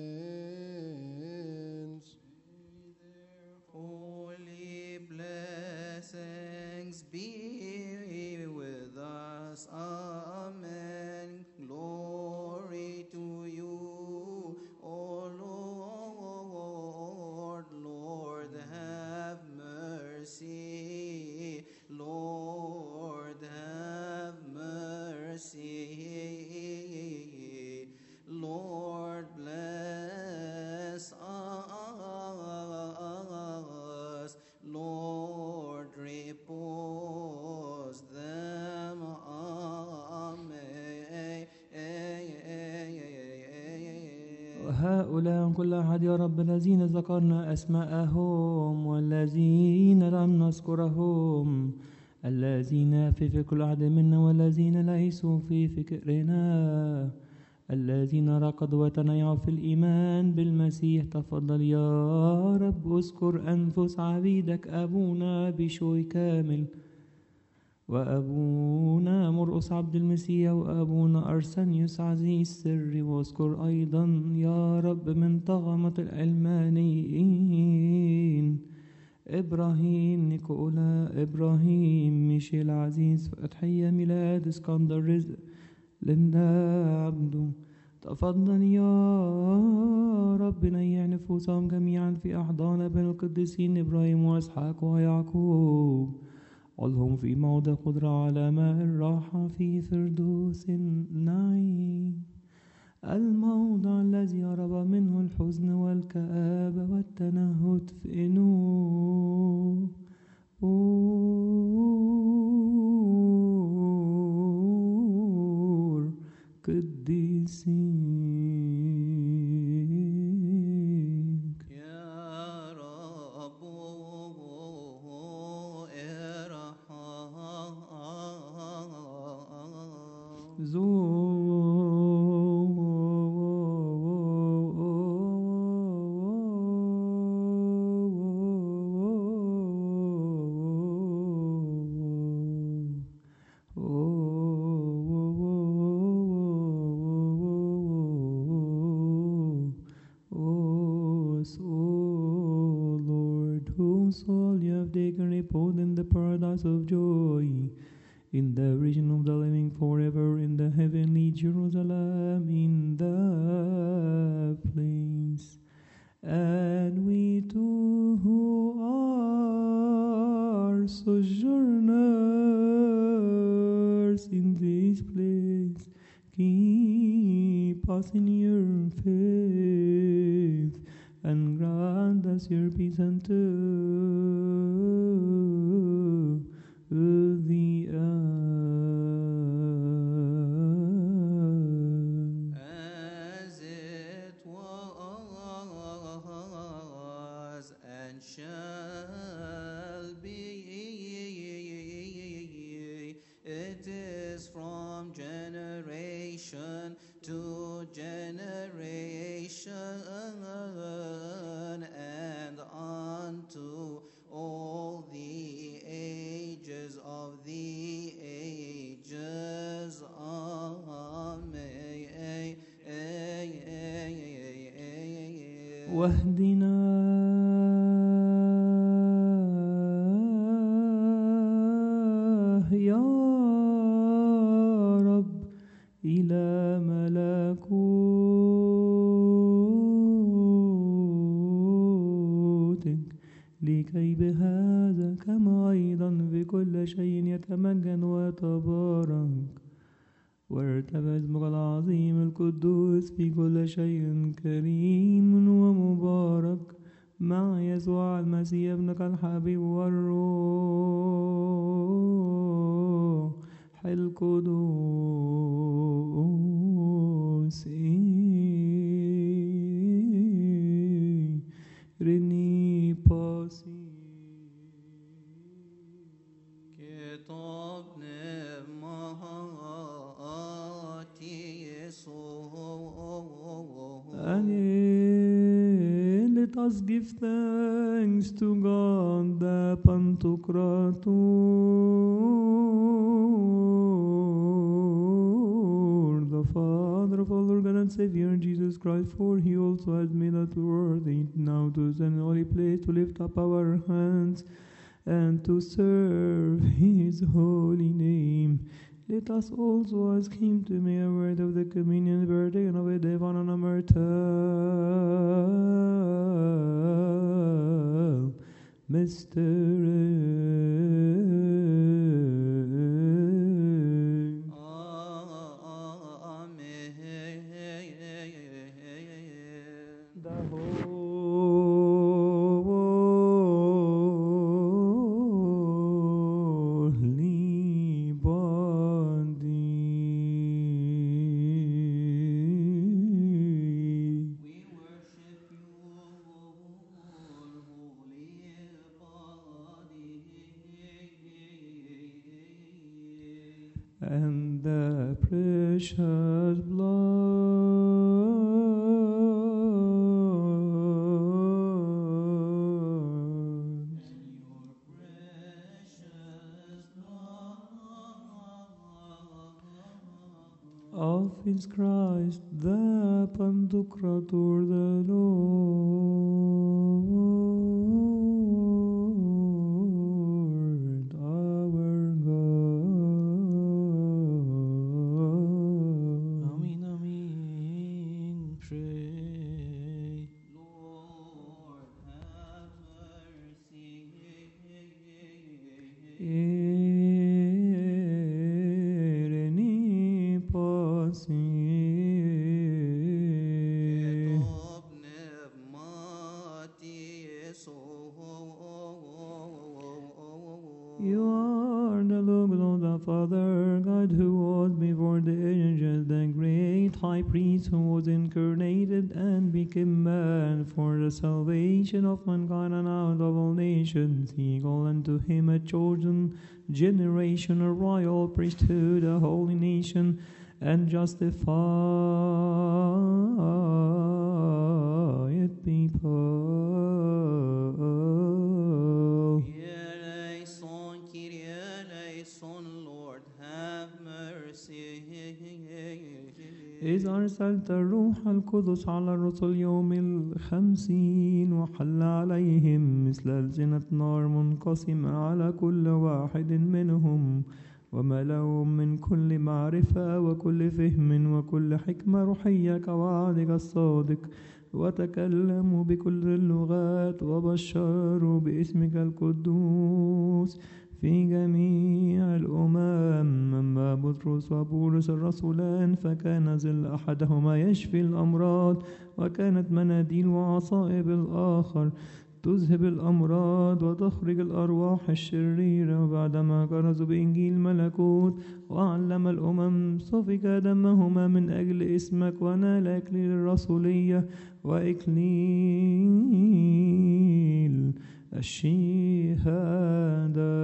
sins. May their holy blessings be with us. Amen. Glory to you, O Lord. Lord, have mercy. Lord, have mercy. Lord, bless us. Lord, repose them. Amen. وهؤلاء كل أحد يا رب الذين ذكرنا أسماءهم والذين لم نذكرهم، الذين في فكر كل أحد منا والذين ليسوا في فكرنا، الذين رقدوا وتنيعوا في الإيمان بالمسيح. تفضل يا رب اذكر أنفس عبيدك أبونا بشوي كامل، وأبونا مرقس عبد المسيح، وأبونا أرسنيوس عزيز السر، واذكر أيضا يا رب من طغمة العلمانيين إبراهيم نيكولا، إبراهيم ميشيل عزيز، فتحية ميلاد اسكندر رزق لندا عبده. تفضل يا رب نيع نفوسهم جميعا في أحضان بين القديسين إبراهيم وإسحاق ويعقوب، علهم في موضع قدرة على ماء الراحة في فردوس النعيم، الموضع الذي هرب منه الحزن والكآبة والتنهد في نور قديسيك. يا رب ارحم Soul, you have taken repose in the paradise of joy, in the region of the living forever, in the heavenly Jerusalem, in the place. And we too who are sojourners in this place, keep us in your faith, and grant us your peace unto the earth. As it was and shall be, it is from generation to generation and unto all the ages of the ages. Amen. واهدنا يا رب إلى ملكوتك، لكي بهذا كما أيضا بكل شيء يتمجد ويتبارك وارتفع اسمك العظيم القدوس في كل شيء كريم ومبارك مع يسوع المسيح ابنك الحبيب والروح القدوس. رني باسي كتاب نعمات يسوع. And let us give thanks to God the Pantocrator, the Father of our Lord and Savior Jesus Christ, for he also has made us worthy now to stand in holy place to lift up our hands and to serve his holy name. Let us also ask him to make a word of the communion partaken of a divine and a mortal mystery. Amen. The holy body. We worship you, Lord, holy body. And the precious blood Your precious blood. of his Christ, the Pantocrator, the Lord, our God. Amen, amen. Pray. Lord, have mercy. Ereni pasi. Ketob nevmati You are the Lord of the Father, God, who was before the ages, the great high priest who was incarnated and became man for the salvation of mankind and out of all nations. He called unto him a chosen generation, a royal priesthood, a holy nation, and justified people. Eleison, Kyrie eleison, Lord, have mercy. إذ أرسلت الروح القدس على الرسل يوم الخمسين وحل عليهم مثل ألسنة نار منقسمة على كل واحد منهم وملأهم من كل معرفة وكل فهم وكل حكمة روحية كوعدك الصادق وتكلموا بكل اللغات وبشروا باسمك القدوس في جميع الأمم. أما بطرس وبولس الرسولان فكان ظل أحدهما يشفي الأمراض وكانت مناديل وعصائب الآخر تذهب الأمراض وتخرج الأرواح الشريرة. وبعدما كرزوا بإنجيل ملكوت وعلم الأمم سفك دمهما من أجل اسمك ونال إكليل الرسولية وإكليل الشهادة.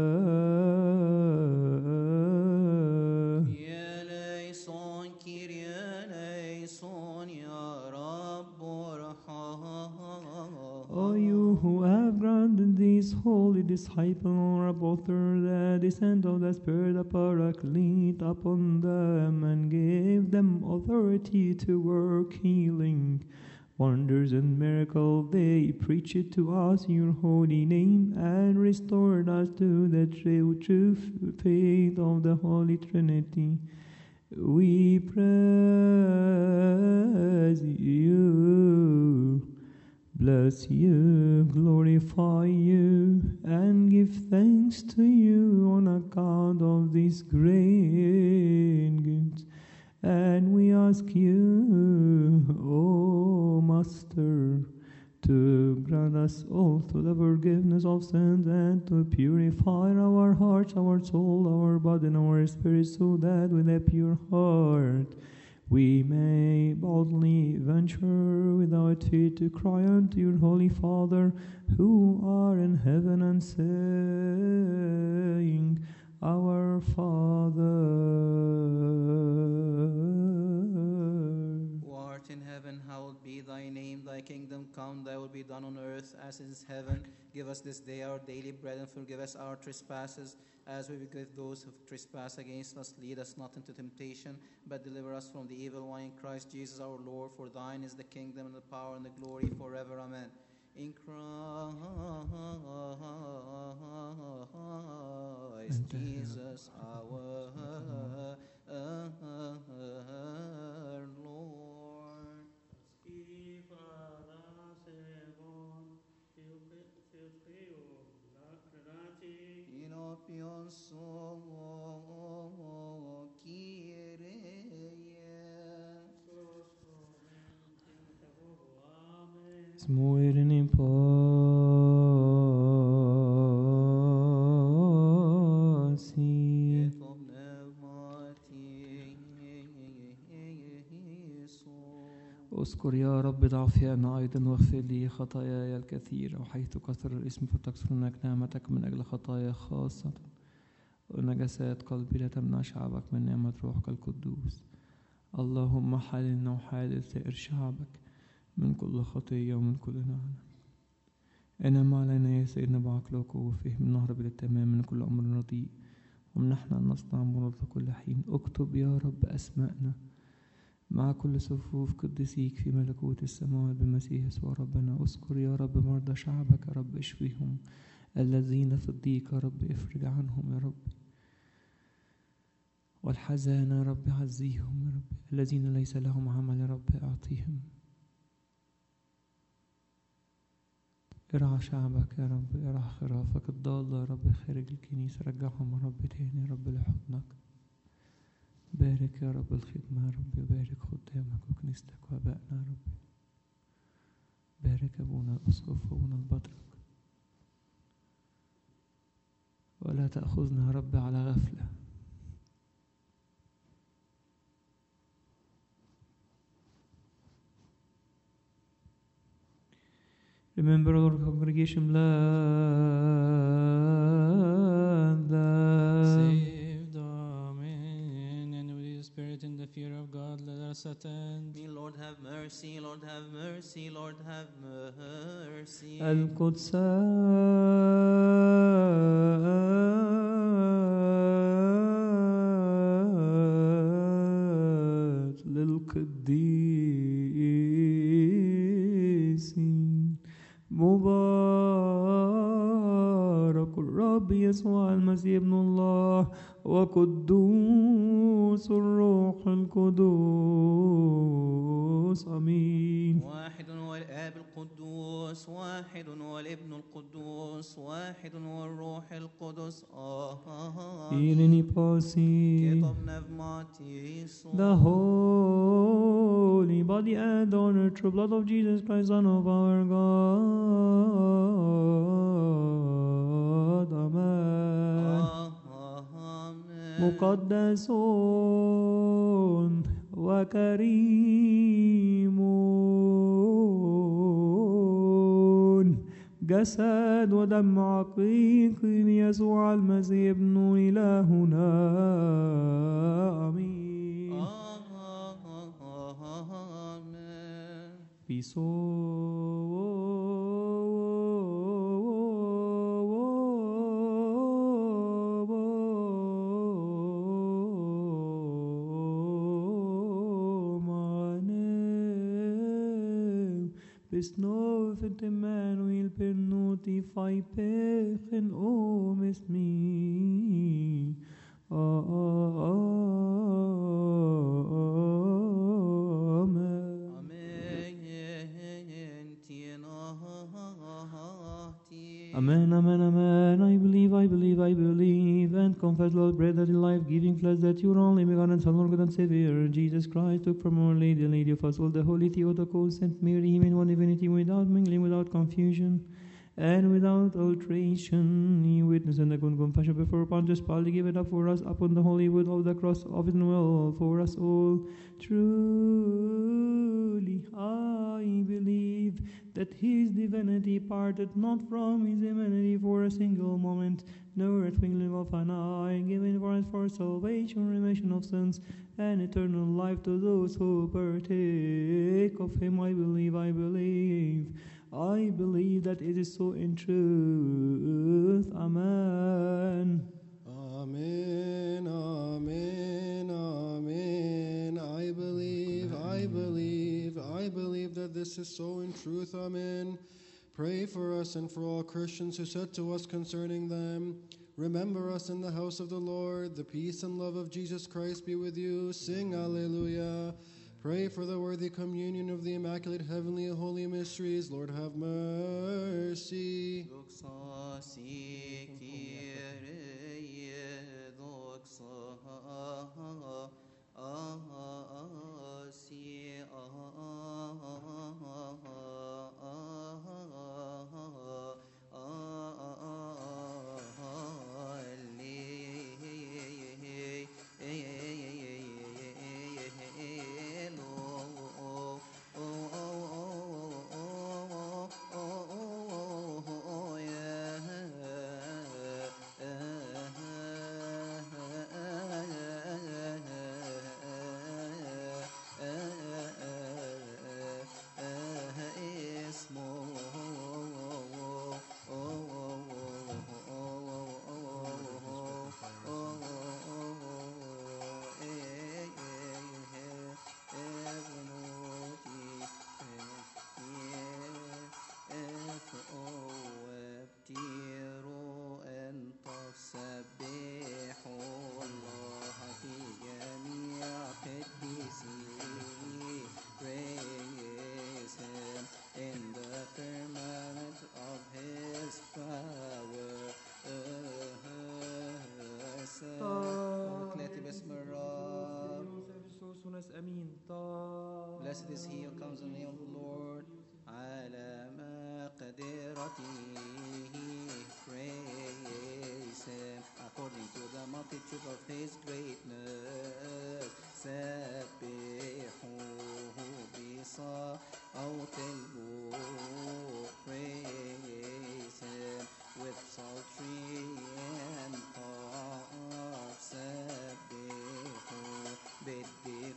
يا ليسون كيري ليسون يا رب ارحم. O you who have granted these holy disciples honorable through the descent of the Spirit of Paraclete upon them and gave them authority to work healing wonders and miracles, they preached to us your holy name and restored us to the true, true faith of the Holy Trinity. We praise you, bless you, glorify you, and give thanks to you on account of these great gifts. And we ask you, O Master, to grant us also the forgiveness of sins and to purify our hearts, our soul, our body, and our spirit, so that with a pure heart we may boldly venture without fear to cry unto your Holy Father, who are in heaven, and saying, Our Father, Who art in heaven, hallowed be thy name. Thy kingdom come, thy will be done on earth as it is in heaven. Give us this day our daily bread, and forgive us our trespasses, as we forgive those who trespass against us. Lead us not into temptation, but deliver us from the evil one. In Christ Jesus our Lord, for thine is the kingdom and the power and the glory forever. Amen. In Christ Jesus our Lord. Inopion so Kyrie. Smoiren in pasi. Et اذكر يا رب ضعفي أنا أيضا واغفر لي خطاياي الكثيرة، وحيث كثر الاسم فتكثر هناك نعمتك من أجل خطايا خاصة، ونجسات قلبي لا تمنع شعبك من نعمة روحك القدوس. اللهم حللنا وحلل سائر شعبك من كل خطية ومن كل لعنة. انعم علينا يا سيدنا بعقل وقوة وفهم نهرب إلى التمام من كل أمر رديء، ومنحنا أن نصنع مرضى كل حين. اكتب يا رب أسماءنا مع كل صفوف قدسيك في ملكوت السماوات بالمسيح يسوع ربنا. اذكر يا رب مرضى شعبك يا رب، اشفيهم. الذين في الضيق يا رب افرج عنهم يا رب، والحزانة يا رب عزيهم يا رب. الذين ليس لهم عمل يا رب اعطيهم. ارعى شعبك يا رب، ارعى خرافك الضالة يا رب خارج الكنيسة، رجعهم يا رب تاني يا رب لحضنك. بارك يا رب الخدمة يا رب، وبارك خدامك وكنيستك وابائنا يا رب. بارك أبونا الأسقف وأبونا البطرك، ولا تأخذنا يا رب على غفلة. Remember our congregation, blood that Save them in and with the Spirit in in the fear of God, let us attend. Me, Lord, have mercy, Lord, have mercy, Lord, have mercy. القدسات للقديسين مبارك الرب يسوع المسيح ابن الله وقدوس الروح القدوس آمين. واحد هو الآب القدوس، واحد هو الابن القدوس، واحد هو الروح القدس. Irini آمين. pasi, Get up, Nevmatis. the holy body and honor, true blood of Jesus Christ, Son of our God. Amen. Amen. مقدس وكريم جسد ودم حقيقي ليسوع المسيح ابن إلهنا. آمين. Amen. Besnovet Emmanuel per notify pechen omes mi. Amen. Amen. Tienahti. Amen, amen, amen. I believe, I believe, I believe, and confess, Lord, bread that is life-giving flesh, that your only begotten Son, Lord God and Savior, Jesus Christ, took from our Lady, the Lady of us all, the Holy Theotokos, Saint Mary, him in one divinity, without mingling, without confusion, and without alteration. He witnessed in the good confession before Pontius Pilate, gave it up for us upon the holy wood of the cross of his will for us all. Truly, I believe that his divinity parted not from his humanity for a single moment, nor a twinkling of an eye, given for us for salvation, remission of sins, and eternal life to those who partake of him. I believe, I believe, I believe that it is so in truth. Amen. Amen, amen, amen. I believe, I believe, I believe that this is so in truth. Amen. Pray for us and for all Christians who said to us concerning them, remember us in the house of the Lord. The peace and love of Jesus Christ be with you. Sing Alleluia. Pray for the worthy communion of the Immaculate Heavenly and Holy Mysteries. Lord, have mercy. Doxa si Kyrie, doxa si Blessed is he who comes in the name of the Lord. على مقدرته praise him according to the multitude of his greatness. سبحوه بصوت البوق. Praise him with psaltery and harp. سبحوه بالدين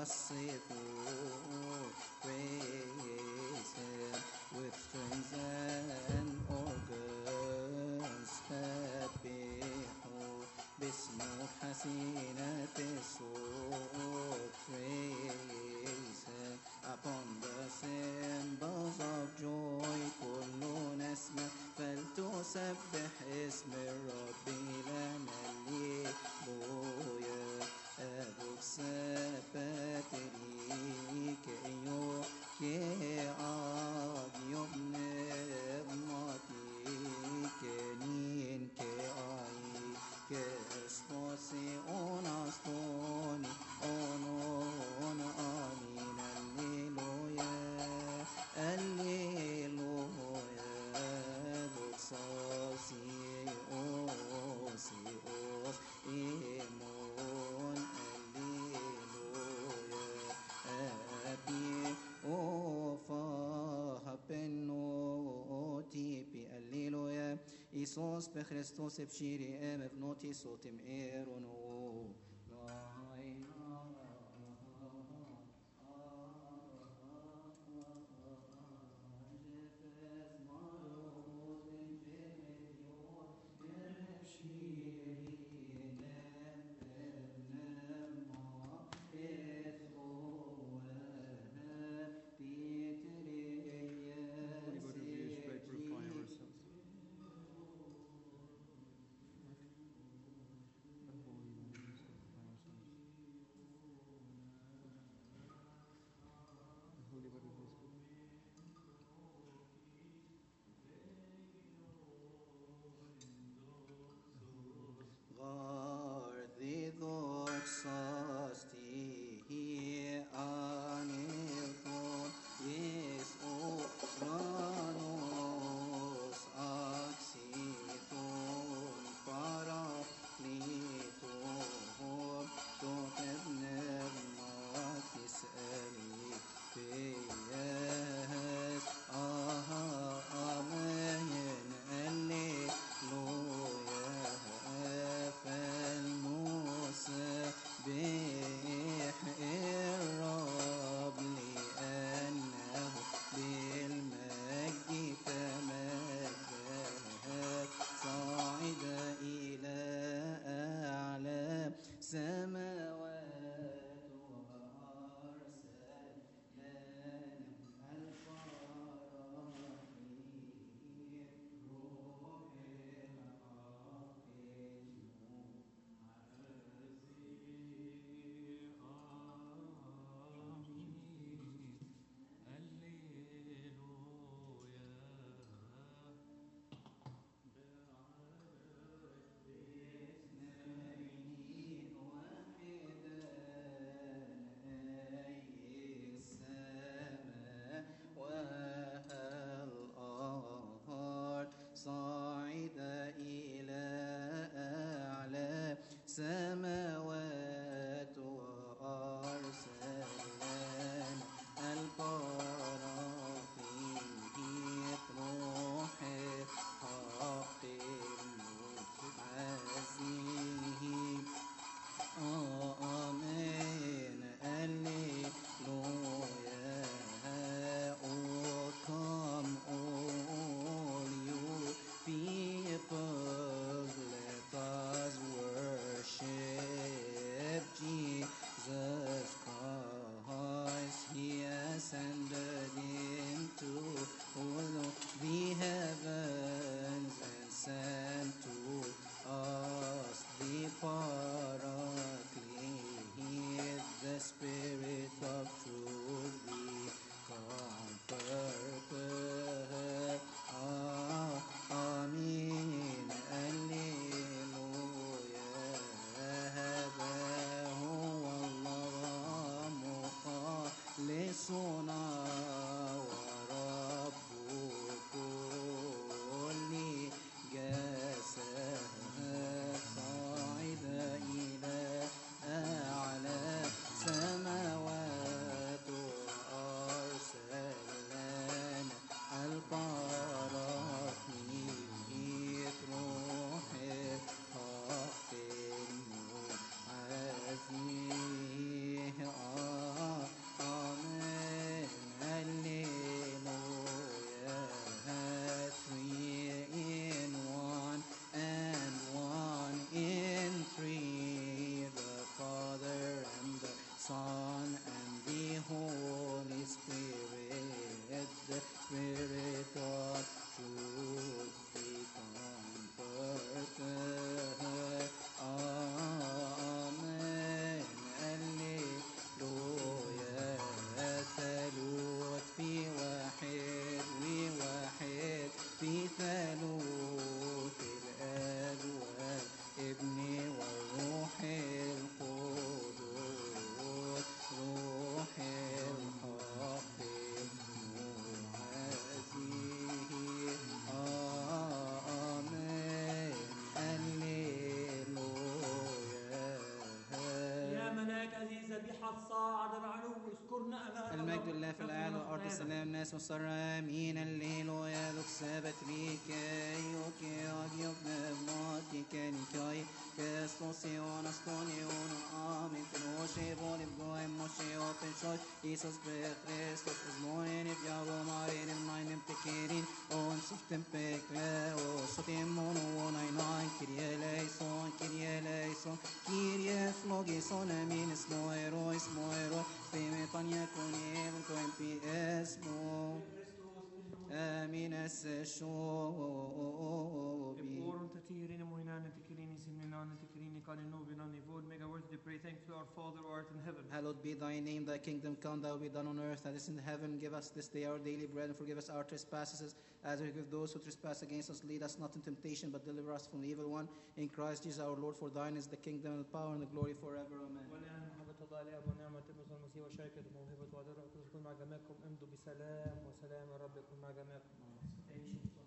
Yasifo, praise him with strings and organs. Habihu, bismu hasinat الصوت, praise him upon the cymbals of joy. كل نسمة فلتسبح اسم الرب لنا الليلويا. أبوك سبتري كيو كأب يبني ماتي كنين كأي كأسفوسي أوناستوني أونون آمين الليلويا الليلويا دوكساسي أوسي أوس إيمون الليلويا أبي أوفا بنوتي بي الليلويا إيسوس بخريستوس بشيري أم بنوتي صوتم إيرونو Gardi doxasti anilton yes o ranos axiton paracliton totebnem matis eli Son, and the Holy Spirit, the Spirit of truth, be comforted. Amen. Alleluia. ثالوث في واحد وواحد في ثالوث الآب والابن والروح القدس روح الحق المعزيه. آمين. هللويا. يا ملاك هذه ذبيحة صاعد العلو اذكرنا أمام المجد لله في الأعلى والأرض السلام الناس والسر آمين. الليلويا لك سبت ريكاي وكي أجيب نبناتي كانيكاي كستوسيون أستونيون آمين تنوشي بولي بقوي موشي وبنشوي إيسوس بخريستوس إزمونين إبيارو مارين الماين امتكيرين أون سفتن بكلا وشتيمون ونايناين كيريا ليسون كيريا ليسون كيريا فلوغيسون آمين اسمو إيرو اسمو إيرو في ميطان يكون يبقى في اسمه آمين السشوبي. Oron tatirin moinan tikilini simninan tikilini kalinu binani vod mega words to pray thanks to our Father who art in heaven. Hallowed be thy name, thy kingdom come, thy will be done on earth as it is in heaven. Give us this day our daily bread, and forgive us our trespasses, as we forgive those who trespass against us. Lead us not into temptation, but deliver us from the evil one. In Christ Jesus our Lord, for thine is the kingdom, and the power, and the glory forever. Amen. ولأن محبة الله الآب ونعمة ابنه المسيح وشركة موهبة وعذراء تكون مع جميعكم امضوا بسلام وسلام الرب يكون مع جميعكم.